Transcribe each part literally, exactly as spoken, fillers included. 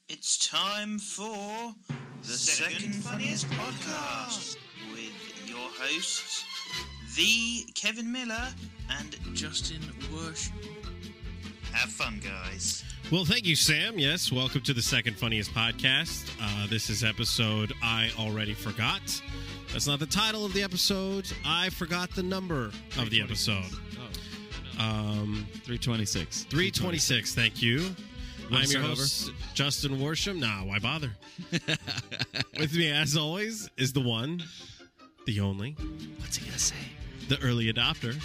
It's time for the Second Funniest Podcast with your hosts, the Kevin Miller and Justin Worsham. Have fun, guys. Well, thank you, Sam. Yes, welcome to the Second Funniest Podcast. Uh, this is episode I Already Forgot. That's not the title of the episode. I forgot the number of the episode. Oh. Um, three twenty-six. three twenty-six, thank you. Wanna I'm your start host, Justin Worsham. Nah, why bother? With me, as always, is the one, the only, What's he gonna say? the early adopter,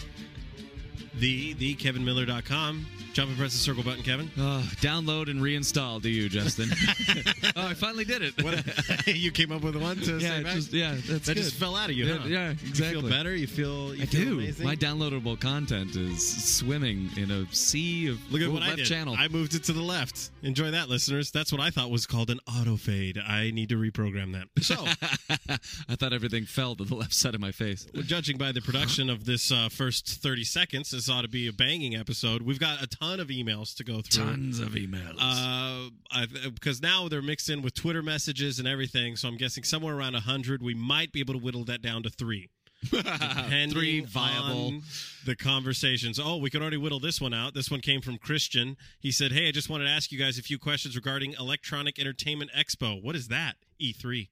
the, the Kevin Miller dot com. Jump and press the circle button, Kevin. Oh, download and reinstall to you, Justin. Oh, I finally did it. What, you came up with one to yeah, say back? Just, yeah, that's That good. just fell out of you, Yeah, huh? yeah, exactly. You feel better? You feel you I feel do. amazing? My downloadable content is swimming in a sea of Look at what left I did. channel. I moved it to the left. Enjoy that, listeners. That's what I thought was called an auto fade. I need to reprogram that. So, I thought everything fell to the left side of my face. well, judging by the production of this uh, first thirty seconds, this ought to be a banging episode. We've got a ton of emails to go through. Tons of emails. Uh, because now they're mixed in with Twitter messages and everything, so I'm guessing somewhere around one hundred. We might be able to whittle that down to three. Depending Three viable. on the conversations. Oh, we could already whittle this one out. This one came from Christian. He said, hey, I just wanted to ask you guys a few questions regarding Electronic Entertainment Expo. What is that? E three.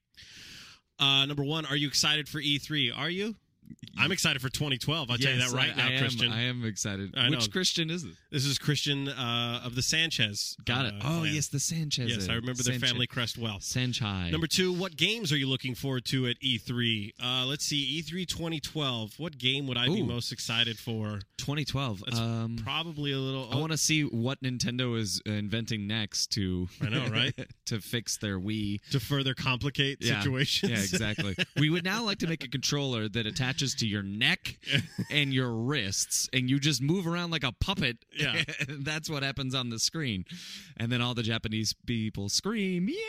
Uh, number one, are you excited for E three? Are you? I'm excited for twenty twelve. I'll tell you Yes, that right I, now, I am, Christian. I am excited. I know. Which Christian is it? This is Christian uh, of the Sanchez. Got it. uh, Oh, clan. yes, the Sanchez. Yes, I remember their Sanchez. family crest well. Sanchai. Number two, what games are you looking forward to at E three? Uh, let's see, E three twenty twelve. What game would I be Ooh. most excited for? twenty twelve. That's Um, probably a little. I want to see what Nintendo is inventing next to. I know, right? to fix their Wii to further complicate Yeah. situations. Yeah, exactly. We would now like to make a controller that attaches to your neck and your wrists, and you just move around like a puppet. Yeah. And that's what happens on the screen, and then all the Japanese people scream, "Yeah!"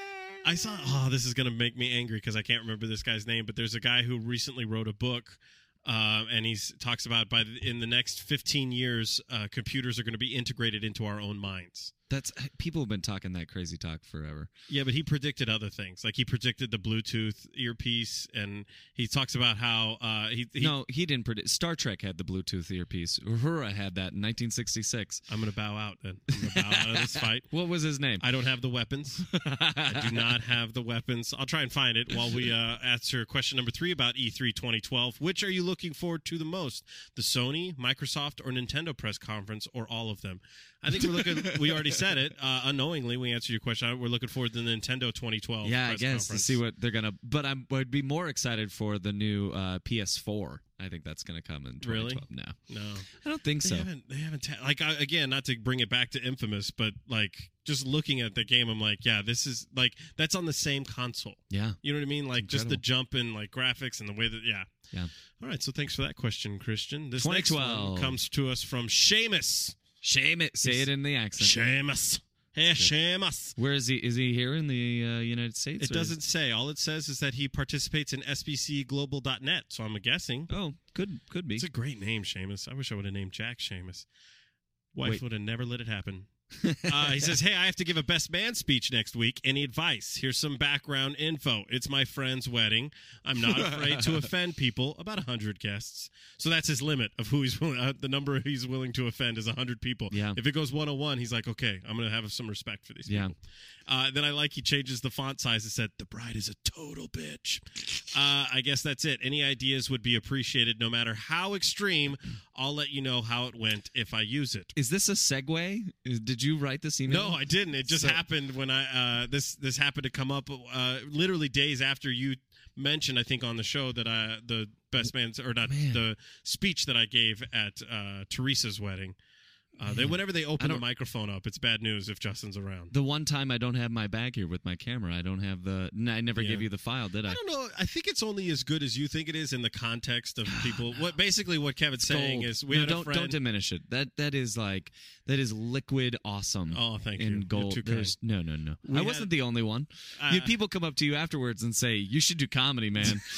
I saw. Oh, this is going to make me angry because I can't remember this guy's name. But there's a guy who recently wrote a book. Uh, and he talks about by the, in the next fifteen years, uh, computers are going to be integrated into our own minds. That's people have been talking that crazy talk forever. Yeah, but he predicted other things. Like he predicted the Bluetooth earpiece, and he talks about how uh, he, he. No, he didn't predict. Star Trek had the Bluetooth earpiece. Uhura had that in nineteen sixty-six. I'm going to bow out then. I'm going to bow out of this fight. What was his name? I don't have the weapons. I do not have the weapons. I'll try and find it while we uh, answer question number three about E three twenty twelve. Which are you looking forward to the most? The Sony, Microsoft, or Nintendo press conference, or all of them? I think we're looking. We already said it. Uh, unknowingly, we answered your question. We're looking forward to the Nintendo twenty twelve. Yeah, I press guess conference. to see what they're gonna. But I'm, I'd be more excited for the new uh, P S four. I think that's gonna come in twenty twelve. Really? No, No, I don't think they so. haven't. They haven't. Ta- like I, again, not to bring it back to Infamous, but like just looking at the game, I'm like, yeah, this is like that's on the same console. Yeah, You know what I mean? Like just the Incredible. jump in like graphics and the way that, yeah. yeah. All right, so thanks for that question, Christian. This next twenty one twelve comes to us from Seamus. Shame it. Say it in the accent. Seamus. Hey, Seamus. Where is he? Is he here in the uh, United States? It or doesn't say. All it says is that he participates in S B C global dot net, so I'm guessing. Is... Oh, could could be. It's a great name, Seamus. I wish I would have named Jack Seamus. Wife Wait. would have never let it happen. uh, he says, hey, I have to give a best man speech next week. Any advice? Here's some background info. It's my friend's wedding. I'm not afraid to offend people, about one hundred guests. So that's his limit of who he's willing, uh, the number he's willing to offend is one hundred people. Yeah. If it goes one oh one, he's like, okay, I'm going to have some respect for these Yeah. people. Uh, then I like he changes the font size and said, the bride is a total bitch. Uh, I guess that's it. Any ideas would be appreciated no matter how extreme. I'll let you know how it went if I use it. Is this a segue? Is- Did you write this email? No, I didn't. It just So- happened when I uh, this this happened to come up uh, literally days after you mentioned, I think, on the show that I the best man's or not Man. the speech that I gave at uh, Teresa's wedding. Uh, they whenever they open the don't- microphone up, it's bad news if Justin's around. The one time I don't have my bag here with my camera, I don't have the. n- I never Yeah. gave you the file, did I? I don't know. I think it's only as good as you think it is in the context of people. What basically what Kevin's saying Gold. is we No, had don't a friend. don't diminish it. That that is like that is liquid awesome. Oh, thank in you. You're gold. too kind. There's no no no. We I had- wasn't the only one. Uh, you had people come up to you afterwards and say you should do comedy, man.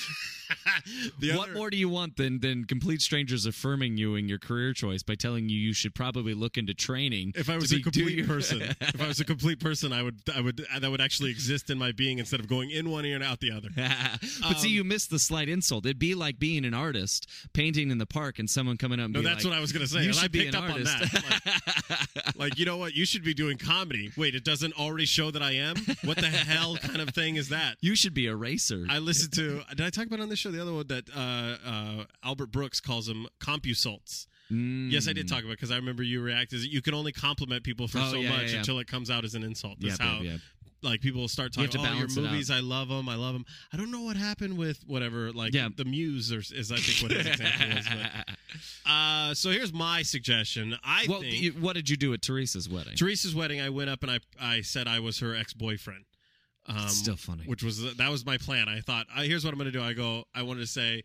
The what other- more do you want than than complete strangers affirming you in your career choice by telling you you should probably look into training? If I was to a be- do complete your- person, if I was a complete person, I would, I would, that would actually exist in my being instead of going in one ear and out the other. but see, Um, you missed the slight insult. It'd be like being an artist painting in the park and someone coming up and No, being that's like, what I was going to say. You and I should be picked an up artist. on that. Like, like, you know what? You should be doing comedy. Wait, it doesn't already show that I am? What the hell kind of thing is that? You should be a racer. I listened to, did I talk about on this show the other one that uh, uh, Albert Brooks calls them compusults? Mm. Yes, I did talk about it because I remember you reacted. You can only compliment people for Oh, so yeah, much yeah, yeah. until it comes out as an insult. That's Yep, how, yep, yep. like, people start You have talking, to oh, your balance it out. movies, I love them, I love them. I don't know what happened with whatever, like, Yeah. The Muse, or, is I think what his example was. But, uh, so here's my suggestion. I well, think you- what did you do at Teresa's wedding? Teresa's wedding, I went up and I, I said I was her ex-boyfriend. Um, It's still funny. Which was, that was my plan. I thought, uh, here's what I'm going to do. I go, I wanted to say,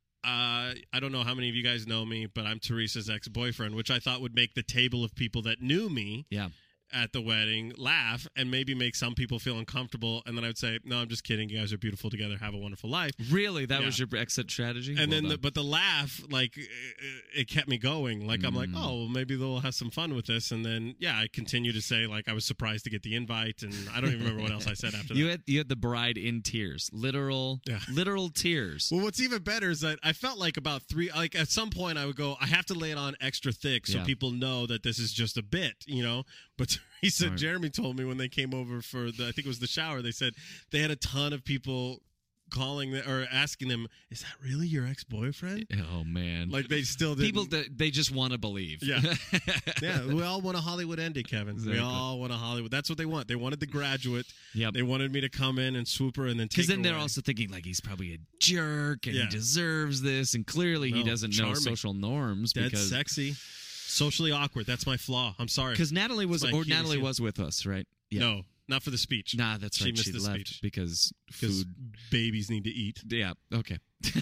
uh, I don't know how many of you guys know me, but I'm Teresa's ex-boyfriend, which I thought would make the table of people that knew me Yeah. at the wedding laugh and maybe make some people feel uncomfortable. And then I would say, no, I'm just kidding. You guys are beautiful together. Have a wonderful life. Really? That Yeah. was your exit strategy? And Well then, the, done. but the laugh, like, it, it kept me going. Like, I'm like, Mm. oh, well, maybe they'll have some fun with this. And then, yeah, I continue to say, like, I was surprised to get the invite. And I don't even remember what else I said after that. You had you had the bride in tears, literal, Yeah. literal tears. Well, what's even better is that I felt like about three, like at some point I would go, I have to lay it on extra thick so Yeah. people know that this is just a bit, you know? But he said, Right. Jeremy told me when they came over for the, I think it was the shower, they said they had a ton of people calling the, or asking them, is that really your ex-boyfriend? Oh man, Like they still didn't. people that they just want to believe. Yeah. Yeah, we all want a Hollywood ending, Kevin. Exactly. We all want a Hollywood. That's what they want. They wanted The Graduate. Yep. They wanted me to come in and swoop her and then take Because her then they're away. also thinking like he's probably a jerk and Yeah. he deserves this, and clearly he No, doesn't know charming. social norms dead because sexy, socially awkward. That's my flaw. I'm sorry. because Natalie was It's my or Achilles Natalie heel. was with us, right? Yeah. No, not for the speech. Nah, that's She right. missed She the left speech. because Because food. babies need to eat. Yeah. Okay.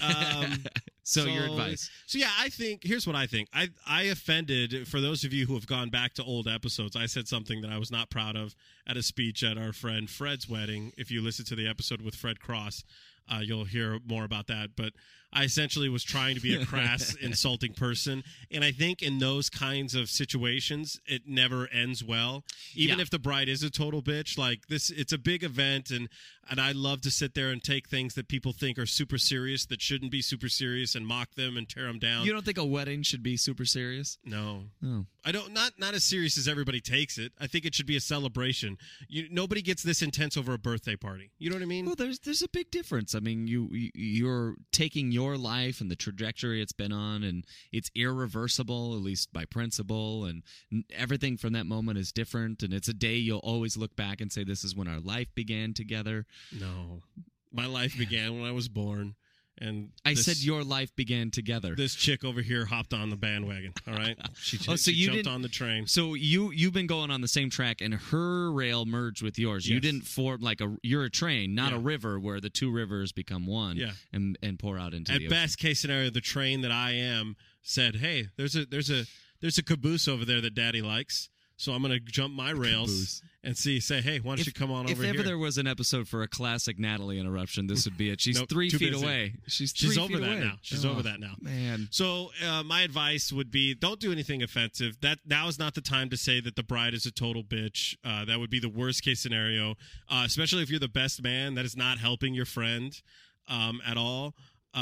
Um, so, your advice? So yeah, I think here's what I think. I I offended for those of you who have gone back to old episodes. I said something that I was not proud of at a speech at our friend Fred's wedding. If you listen to the episode with Fred Cross, uh, you'll hear more about that. But I essentially was trying to be a crass, insulting person, and I think in those kinds of situations, it never ends well. Even Yeah. if the bride is a total bitch, like this, it's a big event, and and I love to sit there and take things that people think are super serious that shouldn't be super serious and mock them and tear them down. You don't think a wedding should be super serious? No, Oh. I don't. Not not as serious as everybody takes it. I think it should be a celebration. You, nobody gets this intense over a birthday party. You know what I mean? Well, there's there's a big difference. I mean, you you- you're taking your life and the trajectory it's been on, and it's irreversible, at least by principle, and n- everything from that moment is different. And it's a day you'll always look back and say, "This is when our life began together." No, my life began when I was born, and I this- said your life began together. This chick over here hopped on the bandwagon. All right, she, Oh, so she you jumped didn't- on the train. So you you've been going on the same track, and her rail merged with yours. You Yes. didn't form like a you're a train, not a Yeah. river where the two rivers become one. Yeah. and and pour out into At the ocean. best case scenario, the train that I am said, "Hey, there's a there's a there's a caboose over there that Daddy likes." So I'm gonna jump my rails caboose. and see. Say, hey, why don't you come on If over ever here? there was an episode for a classic Natalie interruption, this would be it. She's Nope, three too feet busy. away. She's She's three over feet that away. now. She's Oh, over that now. Man, So uh, my advice would be, don't do anything offensive. That now is not the time to say that the bride is a total bitch. Uh, that would be the worst case scenario, uh, especially if you're the best man. That is not helping your friend um, at all.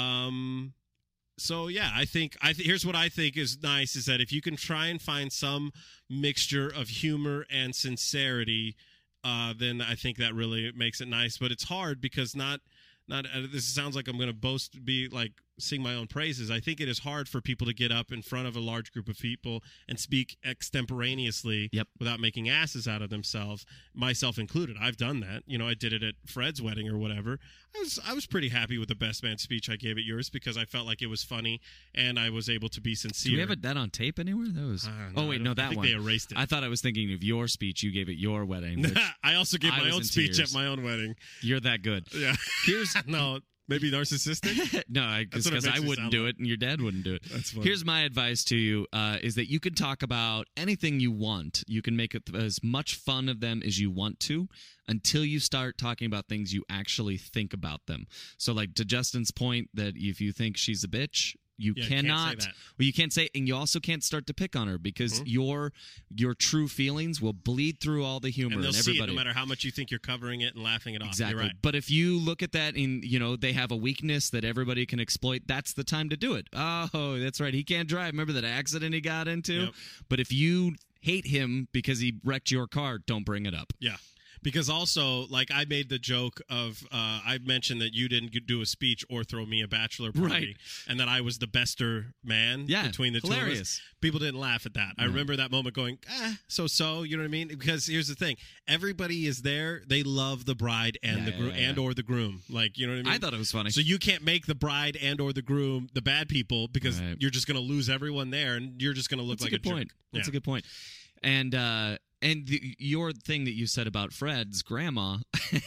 Um, so yeah, I think I th- here's what I think is nice is that if you can try and find some mixture of humor and sincerity, uh, then I think that really makes it nice. But it's hard because not not uh, this sounds like I'm going to boast, be like sing my own praises. I think it is hard for people to get up in front of a large group of people and speak extemporaneously Yep. without making asses out of themselves, myself included. I've done that. You know, I did it at Fred's wedding or whatever. I was I was pretty happy with the best man speech I gave at yours because I felt like it was funny and I was able to be sincere. do we have it, that on tape anywhere? That was. I don't know. Oh I wait, don't- no, I that think one. they erased it. I thought I was thinking of your speech you gave at your wedding. which I also gave I my was own in speech tears. at my own wedding. you're that good. Yeah. Here's no, Maybe narcissistic? No, That's what it because I makes me wouldn't sound do like. it and your dad wouldn't do it. That's funny. Here's my advice to you uh, is that you can talk about anything you want. You can make it as much fun of them as you want to until you start talking about things you actually think about them. So like to Justin's point that if you think she's a bitch, you Yeah, you can't say cannot that. well you can't say, and you also can't start to pick on her because Mhm. your your true feelings will bleed through all the humor And they'll and see it everybody. no matter how much you think you're covering it and laughing it off. Exactly. You're right. But if you look at that and, you know, they have a weakness that everybody can exploit, that's the time to do it. Oh, that's right. He can't drive. Remember that accident he got into? Yep. But if you hate him because he wrecked your car, don't bring it up. Yeah. Because also, like, I made the joke of, uh, I mentioned that you didn't do a speech or throw me a bachelor party, Right. and that I was the bester man Yeah, between the two of hilarious. us. People didn't laugh at that. I No. remember that moment going, ah, so-so, you know what I mean? Because here's the thing. Everybody is there. They love the bride and Yeah, the yeah, groom yeah, yeah. and or the groom. Like, you know what I mean? I thought it was funny. So you can't make the bride and or the groom the bad people because Right. you're just going to lose everyone there, and you're just going to look That's like a good point. jerk. That's Yeah. a good point. And, uh, And the, your thing that you said about Fred's grandma,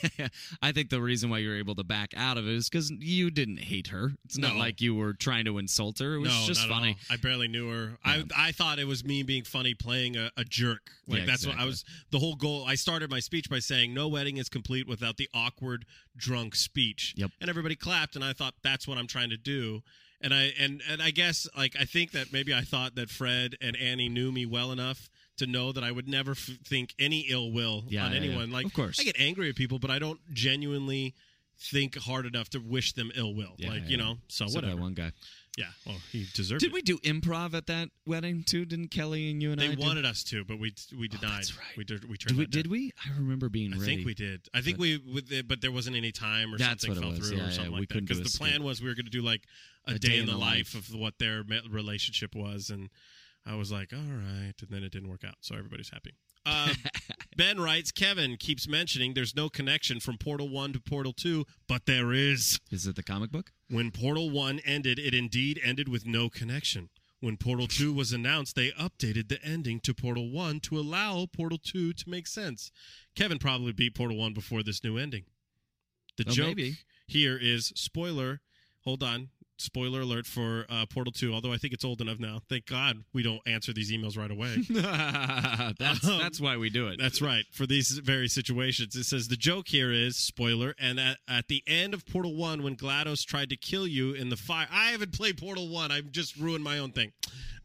I think the reason why you're able to back out of it is because you didn't hate her. It's not No. like you were trying to insult her. It was no, just not funny. At all. I barely knew her. Yeah. I I thought it was me being funny playing a, a jerk. Like Yeah, that's what I exactly. was. The whole goal. I started my speech by saying, "No wedding is complete without the awkward drunk speech." Yep. And everybody clapped, and I thought that's what I'm trying to do. And I and and I guess like I think that maybe I thought that Fred and Annie knew me well enough to know that I would never f- think any ill will Yeah, on yeah, anyone. yeah. Like, Of course. I get angry at people, but I don't genuinely think hard enough to wish them ill will. Yeah, like yeah, you yeah. know, so Except that whatever. one guy. Yeah, well, he deserved Did it. we do improv at that wedding too? Didn't Kelly and you and They I? do- wanted us to, but we we denied. Oh, that's right. We did. We turned. Did we? that down. Did we? I remember being I ready. think we did. I think But- we, with it, but there wasn't any time or That's something what it fell was. through Yeah, or yeah, something we like that. couldn't do Because a the plan skit. was we were going to do like a, A day, in the life, of what their me- relationship was, and I was like, all right, and then it didn't work out, so everybody's happy. Uh, Ben writes, Kevin keeps mentioning there's no connection from Portal one to Portal two, but there is. Is it the comic book? When Portal one ended, it indeed ended with no connection. When Portal two was announced, they updated the ending to Portal one to allow Portal two to make sense. Kevin probably beat Portal one before this new ending. The Oh, joke maybe. here is, spoiler, hold on, spoiler alert for uh, Portal two, although I think it's old enough now. Thank God we don't answer these emails right away. that's Um, that's why we do it. That's right. For these very situations, it says the joke here is spoiler. And at, at the end of Portal One, when GLaDOS tried to kill you in the fire, I haven't played Portal One. I've just ruined my own thing.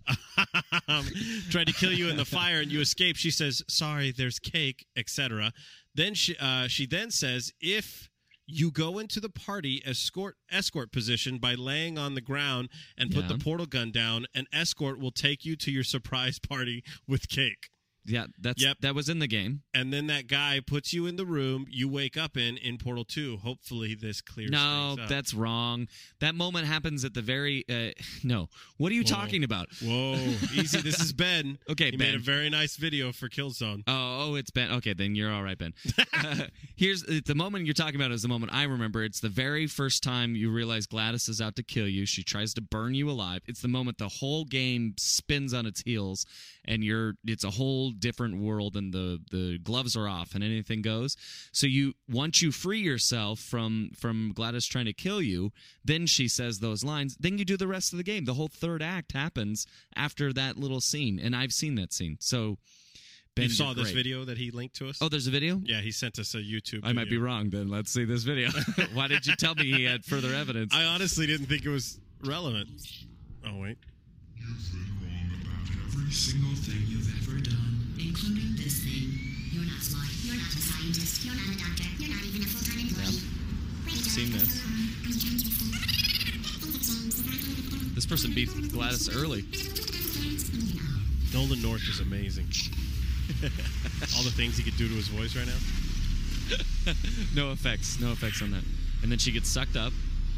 um, tried to kill you in the fire, and you escape. She says, "Sorry, there's cake," et cetera. Then she uh, she then says, "If you go into the party escort escort position by laying on the ground and put Yeah. the portal gun down, an escort will take you to your surprise party with cake." Yeah, that's Yep. that was in the game. And then that guy puts you in the room you wake up in in Portal two. Hopefully this clears No, things up. that's wrong. That moment happens at the very. Uh, no, what are you Whoa. talking about? Whoa, easy. This is Ben. Okay, he Ben. made a very nice video for Killzone. Oh, oh, it's Ben. Okay, then you're all right, Ben. uh, here's the moment you're talking about is the moment I remember. It's the very first time you realize GLaDOS is out to kill you. She tries to burn you alive. It's the moment the whole game spins on its heels, and you're. It's a whole different world, and the the gloves are off, and anything goes. So you once you free yourself from from GLaDOS trying to kill you, then she says those lines. Then you do the rest of the game. The whole third act happens after that little scene, and I've seen that scene. So. Ben, you saw you're this great. video that he linked to us? Oh, there's a video? Yeah, he sent us a YouTube I might be video. wrong then. Let's see this video. Why did you tell me he had further evidence? I honestly didn't think it was relevant. Oh, wait. You've been wrong about every single thing you've ever done. Including this thing. You're not smart. You're not a scientist. You're not a doctor. You're not even a full-time employee. Wait, Seen this. This person beat GLaDOS early. Nolan North is amazing. All the things he could do to his voice right now. No effects. No effects on that. And then she gets sucked up.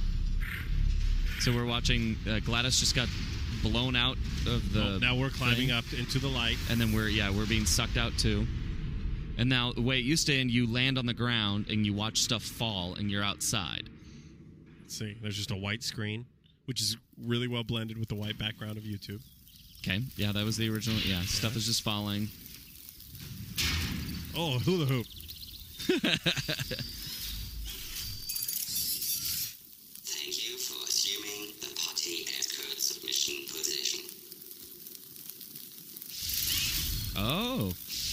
So we're watching uh, GLaDOS just got blown out of the. Oh, now we're climbing thing. up into the light. And then we're yeah we're being sucked out too. And now the way it used to end, you land on the ground and you watch stuff fall and you're outside. Let's see. There's just a white screen, which is really well blended with the white background of YouTube. Okay, yeah, that was the original. Yeah, stuff is just falling. Oh, hula hoop. resting position. Oh.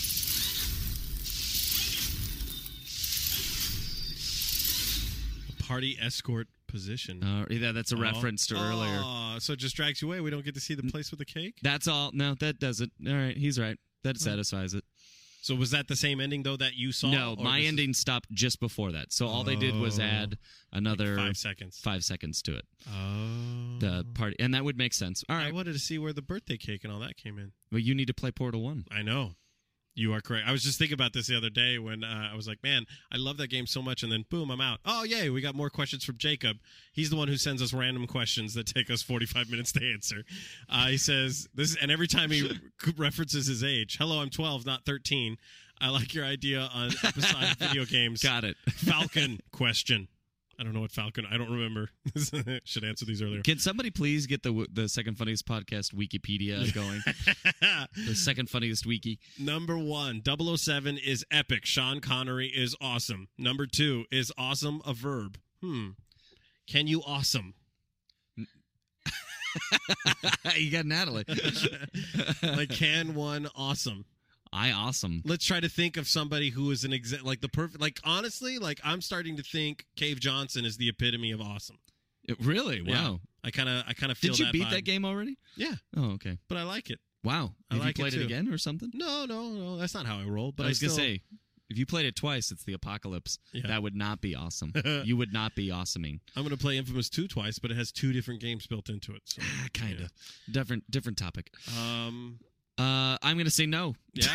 Party escort position. Uh, yeah, that's a Oh. reference to earlier. Oh, so it just drags you away. We don't get to see the place with the cake? That's all. No, that doesn't. All right, he's right. That satisfies it. So was that the same ending, though, that you saw? No, Or my this- ending stopped just before that. So all they did was Oh. add another Five seconds. five seconds to it. Oh. The party, and that would make sense. All I right. wanted to see where the birthday cake and all that came in. Well, you need to play Portal One. I know. You are correct. I was just thinking about this the other day when uh, I was like, man, I love that game so much. And then, boom, I'm out. Oh, yay, we got more questions from Jacob. He's the one who sends us random questions that take us forty-five minutes to answer. Uh, he says, this, and every time he references his age, hello, I'm twelve, not thirteen. I like your idea on episodic video games. Got it. Falcon question. I don't know what Falcon. I don't remember. Should answer these earlier. Can somebody please get the the second funniest podcast Wikipedia going? The second funniest wiki. Number one, double oh seven is epic. Sean Connery is awesome. Number two, is awesome a verb? Hmm. Can you awesome? You got Natalie. Like, can one awesome? I awesome. Let's try to think of somebody who is an exa- like the perfect. Like, honestly, like I'm starting to think Cave Johnson is the epitome of awesome. It, really? Wow. Yeah. I kind of, I kind of feel. Did you that beat vibe. that game already? Yeah, Oh, okay. but I like it. Wow. I Have like it you played it, too. again or something? No, no, no. That's not how I roll. But I was still, gonna say, if you played it twice, it's the apocalypse. Yeah. That would not be awesome. You would not be awesoming. I'm going to play Infamous two twice, but it has two different games built into it. So, kind yeah. of different. Different topic. Um. Uh, I'm gonna say no. Yeah.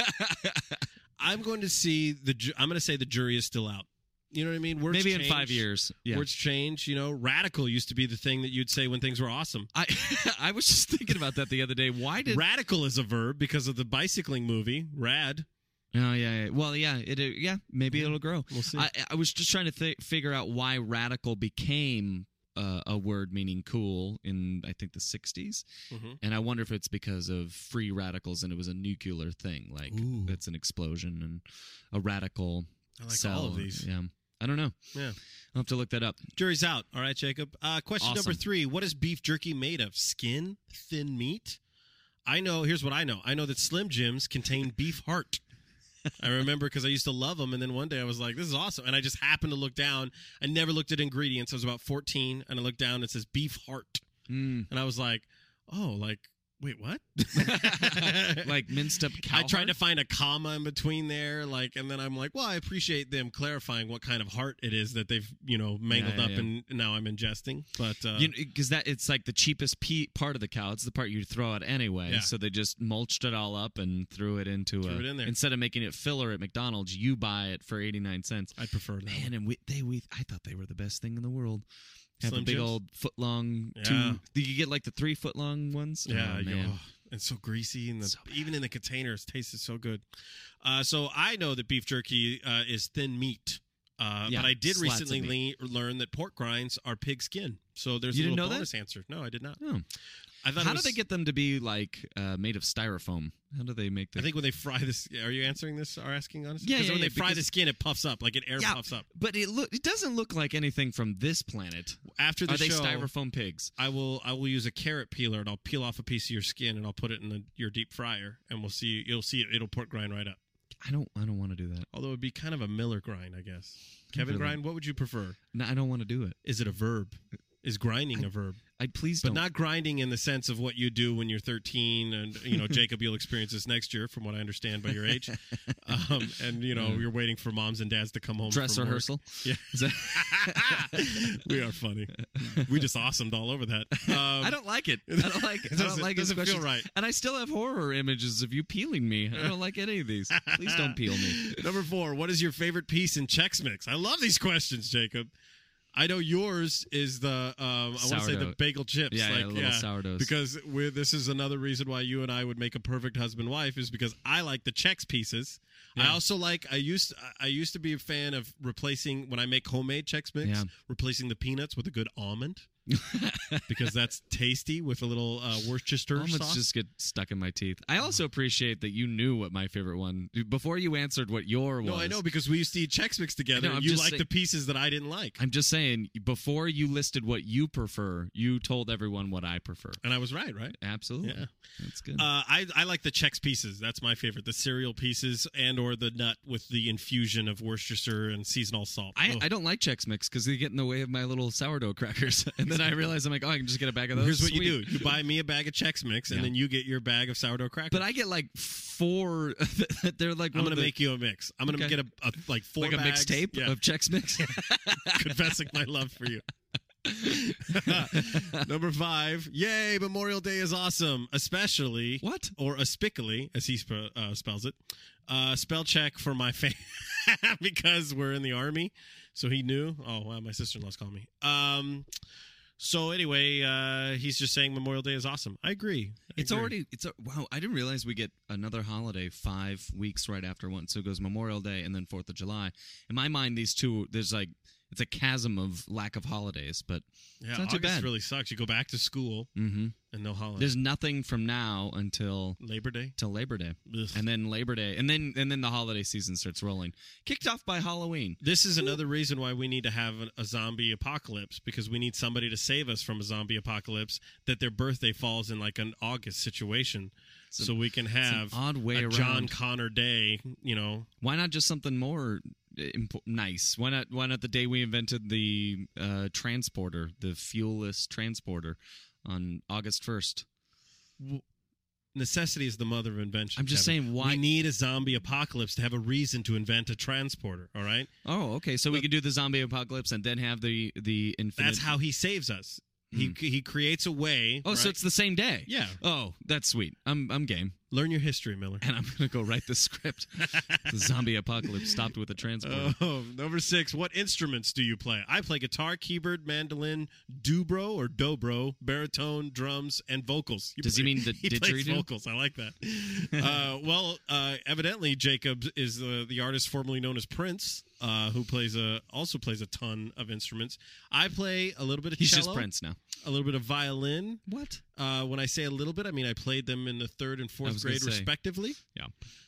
I'm going to see the. ju- I'm going to say the jury is still out. You know what I mean? Words Maybe in change. five years. Yeah. Words change. You know, radical used to be the thing that you'd say when things were awesome. I I was just thinking about that the other day. Why did? Radical is a verb because of the bicycling movie. Rad. Oh yeah, yeah. Well, yeah. It. it- Yeah. Maybe it'll grow. We'll see. I, I was just trying to th- figure out why radical became uh, a word meaning cool in I think the sixties, Mhm. and I wonder if it's because of free radicals and it was a nuclear thing, like Ooh. it's an explosion and a radical I like cell. all of these. Yeah, I don't know. Yeah. I'll have to look that up. Jury's out. All right, Jacob. Uh, question Awesome. number three. What is beef jerky made of? Skin? Thin meat? I know. Here's what I know. I know that Slim Jims contain beef heart. I remember because I used to love them, and then one day I was like, this is awesome. And I just happened to look down. I never looked at ingredients. I was about fourteen, and I looked down and it says beef heart. Mm. And I was like, oh, like, wait, what? Like minced up cow I tried heart? to find a comma in between there, like, and then I'm like, well, I appreciate them clarifying what kind of heart it is that they've, you know, mangled Yeah, yeah, up yeah. and now I'm ingesting. But uh, You because that it's like the cheapest pe- part of the cow. It's the part you throw out anyway. Yeah. So they just mulched it all up and threw it into Threw a. it in there. Instead of making it filler at McDonald's, you buy it for eighty nine cents. I prefer that. Man, and we they we I thought they were the best thing in the world. Have Slim a big Jims? old foot long. Yeah. Two. Did you get like the three foot long ones? Yeah, oh, you- man. oh, it's so greasy, and the, So bad. even in the containers, tasted so good. Uh, so I know that beef jerky uh, is thin meat, uh, Yeah, but I did slats of recently le- learn that pork rinds are pig skin. So there's You a didn't little know that? bonus answer. No, I did not. Oh. I thought How it was, do they get them to be like uh, made of styrofoam? How do they make I them? think when they fry this, are you answering this or asking honestly? Yeah, Because yeah, when yeah, they fry the because- skin, it puffs up like it air Yeah, puffs up. But it look it doesn't look like anything from this planet. After the Are they show, styrofoam pigs? I will I will use a carrot peeler and I'll peel off a piece of your skin and I'll put it in the, your deep fryer and we'll see you'll see it it'll pork grind right up. I don't. I don't want to do that. Although it would be kind of a Miller grind, I guess. Kevin Really? grind, what would you prefer? No, I don't want to do it. Is it a verb? Is grinding a verb? I please But don't. not grinding in the sense of what you do when you're thirteen, and you know, Jacob, you'll experience this next year, from what I understand by your age. Um, and you know, you're waiting for moms and dads to come home. dress from work. rehearsal. Yeah, Is that- we are funny. We just awesomed all over that. Um, I don't like it. I don't like. It I don't doesn't- like his doesn't feel questions. right. And I still have horror images of you peeling me. I don't like any of these. Please don't peel me. Number four, what is your favorite piece in Chex Mix? I love these questions, Jacob. I know yours is the um, I want to say the Sourdough. bagel chips. Yeah, yeah, like, little sourdoughs. Because we're, this is another reason why you and I would make a perfect husband wife is because I like the Chex pieces. I Yeah. also like I used I used to be a fan of replacing when I make homemade Chex Mix, Yeah. replacing the peanuts with a good almond. because that's tasty with a little uh, Worcestershire Almost sauce. just get stuck in my teeth. I also appreciate that you knew what my favorite one before you answered what your was. No, I know because we used to eat Chex Mix together. I know, I'm you just liked saying- the pieces that I didn't like, I'm just saying, before you listed what you prefer, you told everyone what I prefer. and I was right, right? Absolutely. Yeah. That's good. Uh, I I like the Chex pieces. That's my favorite. The cereal pieces and or the nut with the infusion of Worcestershire and seasonal salt. I, Oh. I don't like Chex Mix because they get in the way of my little sourdough crackers. And then I realize I'm like, oh, I can just get a bag of those. Here's what Sweet. you do: you buy me a bag of Chex Mix, and Yeah. then you get your bag of sourdough crackers. But I get like four. They're like I'm one gonna of the, make you a mix. I'm gonna Okay. get a, a like four like a bags. mixtape Yeah. of Chex Mix. Confessing my love for you. Number five, yay! Memorial Day is awesome, especially What? or aspically, as he sp- uh, spells it. Uh, spell check for my fan because we're in the army, so he knew. Oh, wow, my sister-in-law's calling me. Um, so anyway, uh, he's just saying Memorial Day is awesome. I agree. I It's agree. already. It's a, wow. I didn't realize we get another holiday five weeks right after one. So it goes Memorial Day and then Fourth of July. In my mind, these two, there's like it's a chasm of lack of holidays. But Yeah, it's not too August bad. really sucks. You go back to school hmm and no holiday. there's nothing from now until Labor Day. till Labor Day, Ugh. and then Labor Day, and then and then the holiday season starts rolling. Kicked off by Halloween. This is another reason why we need to have a, a zombie apocalypse, because we need somebody to save us from a zombie apocalypse that their birthday falls in like an August situation, It's so an- we can it's an have odd way a around. John Connor Day. You know, Why not just something more uh, impo- nice? Why not? Why not the day we invented the uh, transporter, the fuelless transporter, on August first? necessity is the mother of invention. I'm just Kevin. saying, why- we need a zombie apocalypse to have a reason to invent a transporter. All right, Oh, okay. So we But- could do the zombie apocalypse and then have the the infinite. that's how he saves us. He he creates a way. Oh, so right? it's the same day. Yeah. Oh, that's sweet. I'm I'm game, Learn your history, Miller. and I'm gonna go write the script. The zombie apocalypse stopped with a transporter. Oh, number six. What instruments do you play? I play guitar, keyboard, mandolin, dobro or dobro, baritone, drums, and vocals. You Does he play- mean the he plays didgeridoo? vocals? I like that. uh, well, uh, evidently Jacob is uh, the artist formerly known as Prince, uh, who plays a also plays a ton of instruments. I play a little bit of He's cello, just Prince now. a little bit of violin. What? Uh, when I say a little bit, I mean I played them in the third and I fourth was gonna grade say. respectively. Yeah.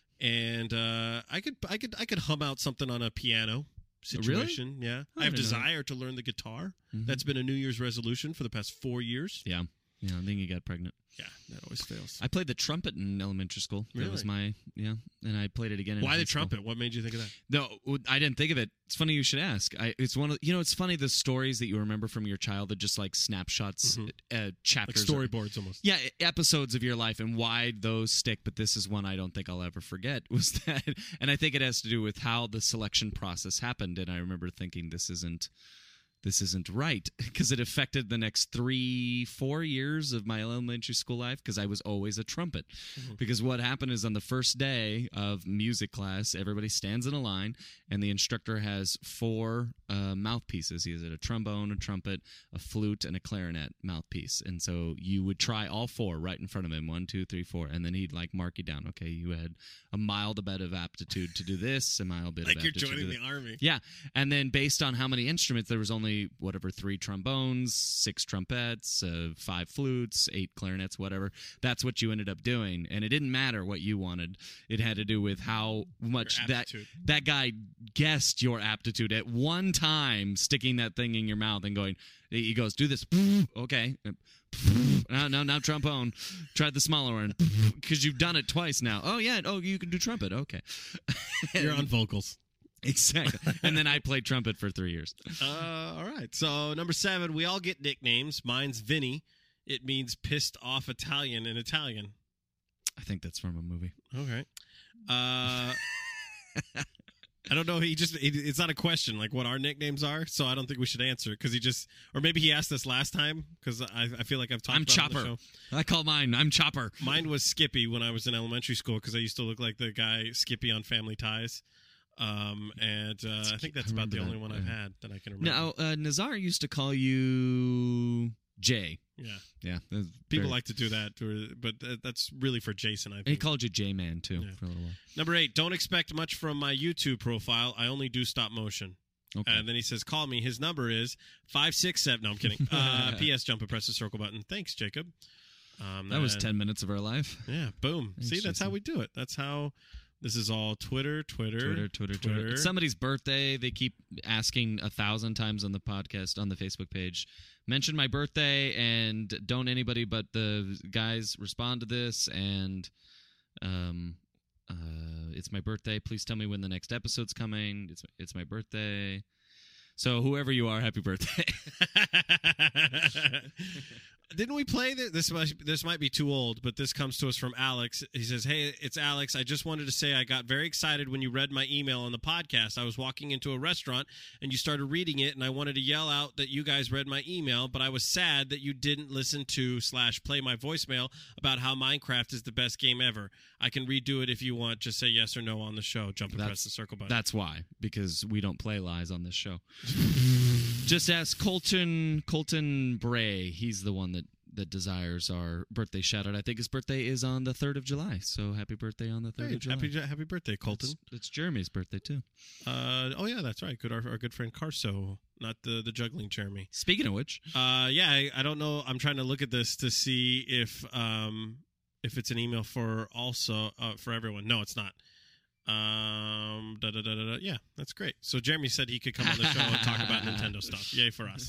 And uh, I could, I could, I could hum out something on a piano situation. Yeah, I I have didn't know that. desire to learn the guitar. Mhm. That's been a New Year's resolution for the past four years. Yeah. Yeah. I think he got pregnant. Yeah, that always fails. I played the trumpet in elementary school. That was Really? my yeah, and I played it again. In Why high the school. trumpet? What made you think of that? No, I didn't think of it. It's funny you should ask. I, it's one of you know. It's funny the stories that you remember from your childhood, just like snapshots, Mhm. uh, Like chapters, storyboards almost. yeah, episodes of your life, and why those stick. But this is one I don't think I'll ever forget. Was that, and I think it has to do with how the selection process happened. And I remember thinking, this isn't. This isn't right, because it affected the next three, four years of my elementary school life, because I was always a trumpet. Mhm. Because what happened is on the first day of music class, everybody stands in a line, and the instructor has four uh, mouthpieces. He has a trombone, a trumpet, a flute, and a clarinet mouthpiece. And so you would try all four right in front of him, one, two, three, four, and then he'd like mark you down. Okay, you had a mild bit of aptitude to do this, a mild bit Like of you're aptitude to joining do the army. yeah, and then based on how many instruments, there was only whatever three trombones, six trumpets, uh, five flutes, eight clarinets, whatever. That's what you ended up doing, and it didn't matter what you wanted. It had to do with how much Your that aptitude. that guy guessed your aptitude at one time, sticking that thing in your mouth and going. He goes, "Do this." Okay. No, no, not trombone. Try the smaller one because you've done it twice now. Oh yeah. Oh, you can do trumpet. Okay. You're on vocals. Exactly. And then I played trumpet for three years. Uh, all right. So number seven, we all get nicknames. Mine's Vinny. It means pissed off Italian in Italian. I think that's from a movie. Okay. Uh, I don't know. He just, it, it's not a question like what our nicknames are. So I don't think we should answer because he just, or maybe he asked us last time because I, I feel like I've talked I'm about it on Chopper. the show. I call mine. I'm Chopper. Mine was Skippy when I was in elementary school because I used to look like the guy Skippy on Family Ties. Um, and uh, I think that's I about the remember only that, one I've yeah. had that I can remember. Now, uh, Nazar used to call you Jay. Yeah. Yeah. that's People very- like to do that, or- but uh, that's really for Jason, I And he think. called you J-Man, too, Yeah. for a little while. Number eight, don't expect much from my YouTube profile. I only do stop motion. Okay. And then he says, call me. His number is five six seven. No, I'm kidding. Uh, P S. Jump and press the circle button. Thanks, Jacob. Um, That was and- ten minutes of our life. Yeah, boom. Thanks, See, that's how Jason. we do it. That's how this is all Twitter, Twitter, Twitter, Twitter, Twitter. It's somebody's birthday. They keep asking a thousand times on the podcast, on the Facebook page, mention my birthday, and don't anybody but the guys respond to this. And um, uh, it's my birthday. Please tell me when the next episode's coming. It's it's my birthday. So whoever you are, happy birthday. Didn't we play this? This might, this might be too old, but this comes to us from Alex. He says, hey, it's Alex. I just wanted to say I got very excited when you read my email on the podcast. I was walking into a restaurant, and you started reading it, and I wanted to yell out that you guys read my email, but I was sad that you didn't listen to slash play my voicemail about how Minecraft is the best game ever. I can redo it if you want. Just say yes or no on the show. Jump and That's- press the circle button. That's why, because we don't play lies on this show. Just ask Colton Colton Bray. He's the one that, that desires our birthday shout out. I think his birthday is on the third of July. So happy birthday on the third Hey, of July. happy, happy birthday, Colton. It's, it's Jeremy's birthday too. Uh, oh, yeah, that's right. Good, our, our good friend Carso, not the, the juggling Jeremy. Speaking of which, Uh, yeah, I, I don't know. I'm trying to look at this to see if um if it's an email for also uh, for everyone. No, it's not. Um, da, da, da, da, da. Yeah, that's great. So Jeremy said he could come on the show and talk about Nintendo stuff. Yay for us.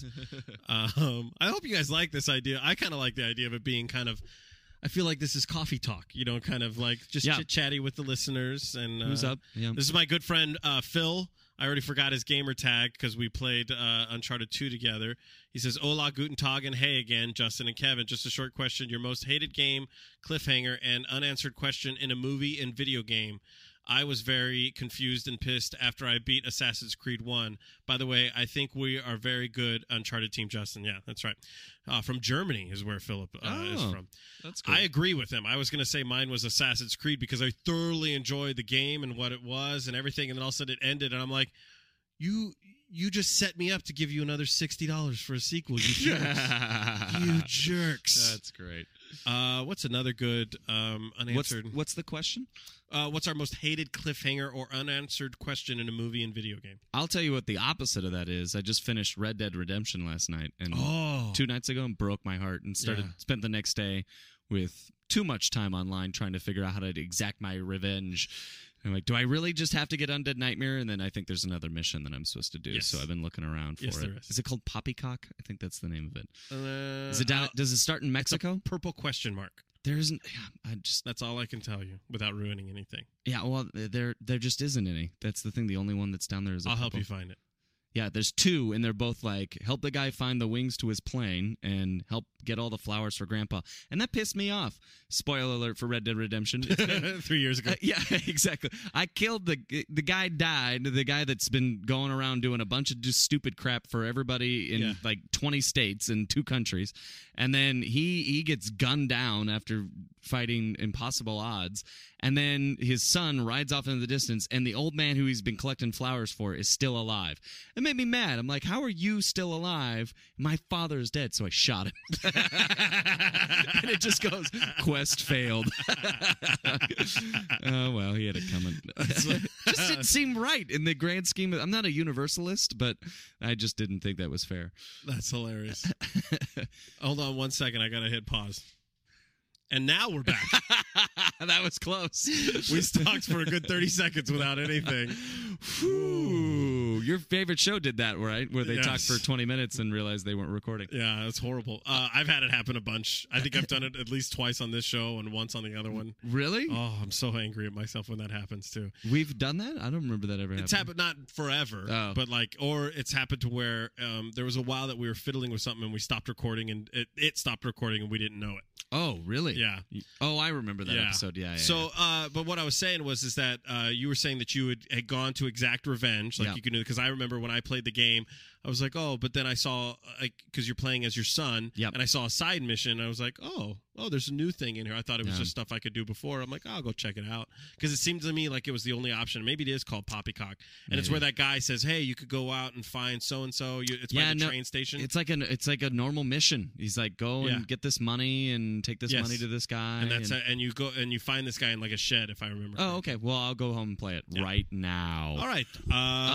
Um, I hope you guys like this idea. I kind of like the idea of it being kind of. I feel like this is coffee talk, you know, kind of like just Yeah. chit chatty with the listeners. And uh, who's up? Yeah. This is my good friend uh, Phil. I already forgot his gamer tag because we played uh, Uncharted two together. He says, Hola, Guten Tag, and hey again, Justin and Kevin. Just a short question. Your most hated game, cliffhanger, and unanswered question in a movie and video game. I was very confused and pissed after I beat Assassin's Creed one. By the way, I think we are very good Uncharted team, Justin. Yeah, that's right. Uh, from Germany is where Philip uh, is Oh, from. That's cool. I agree with him. I was going to say mine was Assassin's Creed because I thoroughly enjoyed the game and what it was and everything, and then all of a sudden it ended, and I'm like, you you just set me up to give you another sixty dollars for a sequel, you jerks. You jerks. That's great. Uh, what's another good um, What's unanswered? what's the question? Uh, what's our most hated cliffhanger or unanswered question in a movie and video game? I'll tell you what the opposite of that is. I just finished Red Dead Redemption last night, and Oh. two nights ago, and broke my heart, and started Yeah. spent the next day with too much time online trying to figure out how to exact my revenge. I'm like, do I really just have to get Undead Nightmare? And then I think there's another mission that I'm supposed to do. Yes. So I've been looking around for Yes, it. there is. Is it called Poppycock? I think that's the name of it. Uh, Is it down? uh, does it start in it's a Mexico? purple question mark. There isn't. Yeah, I just. That's all I can tell you without ruining anything. Yeah. Well, there there just isn't any. That's the thing. The only one that's down there is. A I'll help purple- you find it. Yeah, there's two, and they're both like, help the guy find the wings to his plane and help get all the flowers for Grandpa. And that pissed me off. Spoiler alert for Red Dead Redemption. It's been- Three years ago. Uh, yeah, exactly. I killed the the guy died. The guy that's been going around doing a bunch of just stupid crap for everybody in Yeah. like twenty states and two countries, and then he he gets gunned down after fighting impossible odds. And then his son rides off into the distance, and the old man who he's been collecting flowers for is still alive. It made me mad. I'm like, how are you still alive? My father is dead, so I shot him. And it just goes, quest failed. Oh, well, he had it coming. Just didn't seem right in the grand scheme of, I'm not a universalist, but I just didn't think that was fair. That's hilarious. Hold on one second. I got to hit pause. And now we're back. That was close. We talked for a good thirty seconds without anything. Ooh, your favorite show did that, right? Where they Yes. talked for twenty minutes and realized they weren't recording. Yeah, that's horrible. Uh, I've had it happen a bunch. I think I've done it at least twice on this show and once on the other one. Really? Oh, I'm so angry at myself when that happens too. We've done that? I don't remember that ever happening. It's happened not forever, Oh. but like, or it's happened to where um, there was a while that we were fiddling with something and we stopped recording and it, it stopped recording and we didn't know it. Oh, really? Yeah. Oh, I remember that Yeah. episode. Yeah, yeah. So, uh, but what I was saying was, is that uh, you were saying that you had, had gone to exact revenge, like Yeah. you can do. Because I remember when I played the game, I was like, oh, but then I saw, like, because you're playing as your son, Yep. and I saw a side mission. I was like, oh, oh, there's a new thing in here. I thought it was Yeah. just stuff I could do before. I'm like, oh, I'll go check it out because it seemed to me like it was the only option. Maybe it is called Poppycock, and it's Maybe. where that guy says, hey, you could go out and find so and so. It's Yeah, by the no, train station. It's like an it's like a normal mission. He's like, go Yeah. and get this money and take this Yes. money to this guy. and that's and- and you go and you find this guy in like a shed, if I remember. Oh, correctly. okay. Well, I'll go home and play it Yeah. right now. All right. Uh, Uh, okay,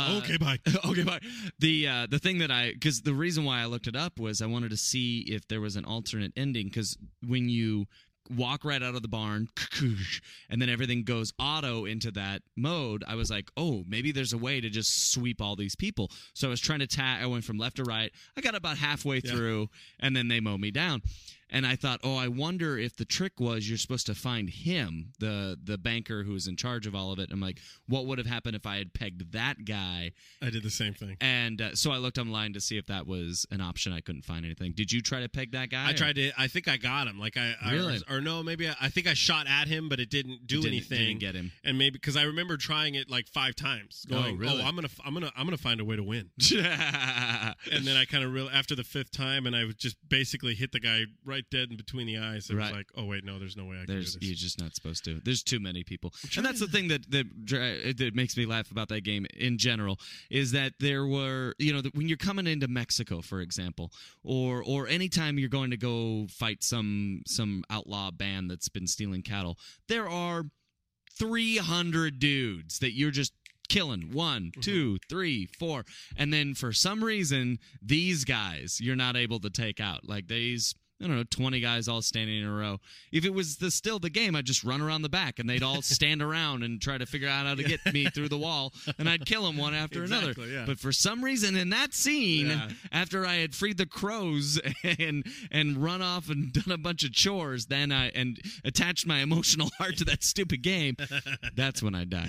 bye. Okay, bye. The uh, the thing that I because the reason why I looked it up was I wanted to see if there was an alternate ending because when you walk right out of the barn and then everything goes auto into that mode, I was like, oh, maybe there's a way to just sweep all these people. So I was trying to tag. I went from left to right. I got about halfway Yeah. through, and then they mow me down. And I thought, oh, I wonder if the trick was you're supposed to find him, the the banker who was in charge of all of it. I'm like, what would have happened if I had pegged that guy? I did the same thing. And uh, so I looked online to see if that was an option. I couldn't find anything. Did you try to peg that guy? I or- tried to. I think I got him. Like I, I Really? or, or no, maybe I, I think I shot at him, but it didn't do Didn't- anything. didn't get him. And maybe because I remember trying it like five times, going, Oh, really? I'm gonna, I'm gonna, I'm gonna find a way to win. And then I kind of real after the fifth time, and I would just basically hit the guy right dead in between the eyes. It Right. was like, oh wait, no, there's no way I There's can do you're this. just not supposed to. There's too many people, and trying that's the to- thing that that dri- that makes me laugh about that game in general is that there were you know that when you're coming into Mexico, for example, or or anytime you're going to go fight some some outlaw band that's been stealing cattle, there are three hundred dudes that you're just killing one, two, three, four, and then for some reason these guys you're not able to take out. Like these, I don't know, twenty guys all standing in a row. If it was the still the game, I'd just run around the back and they'd all stand around and try to figure out how to get me through the wall, and I'd kill them one after another. Exactly, yeah. But for some reason in that scene, Yeah. after I had freed the crows and and run off and done a bunch of chores, then I and attached my emotional heart to that stupid game, that's when I died.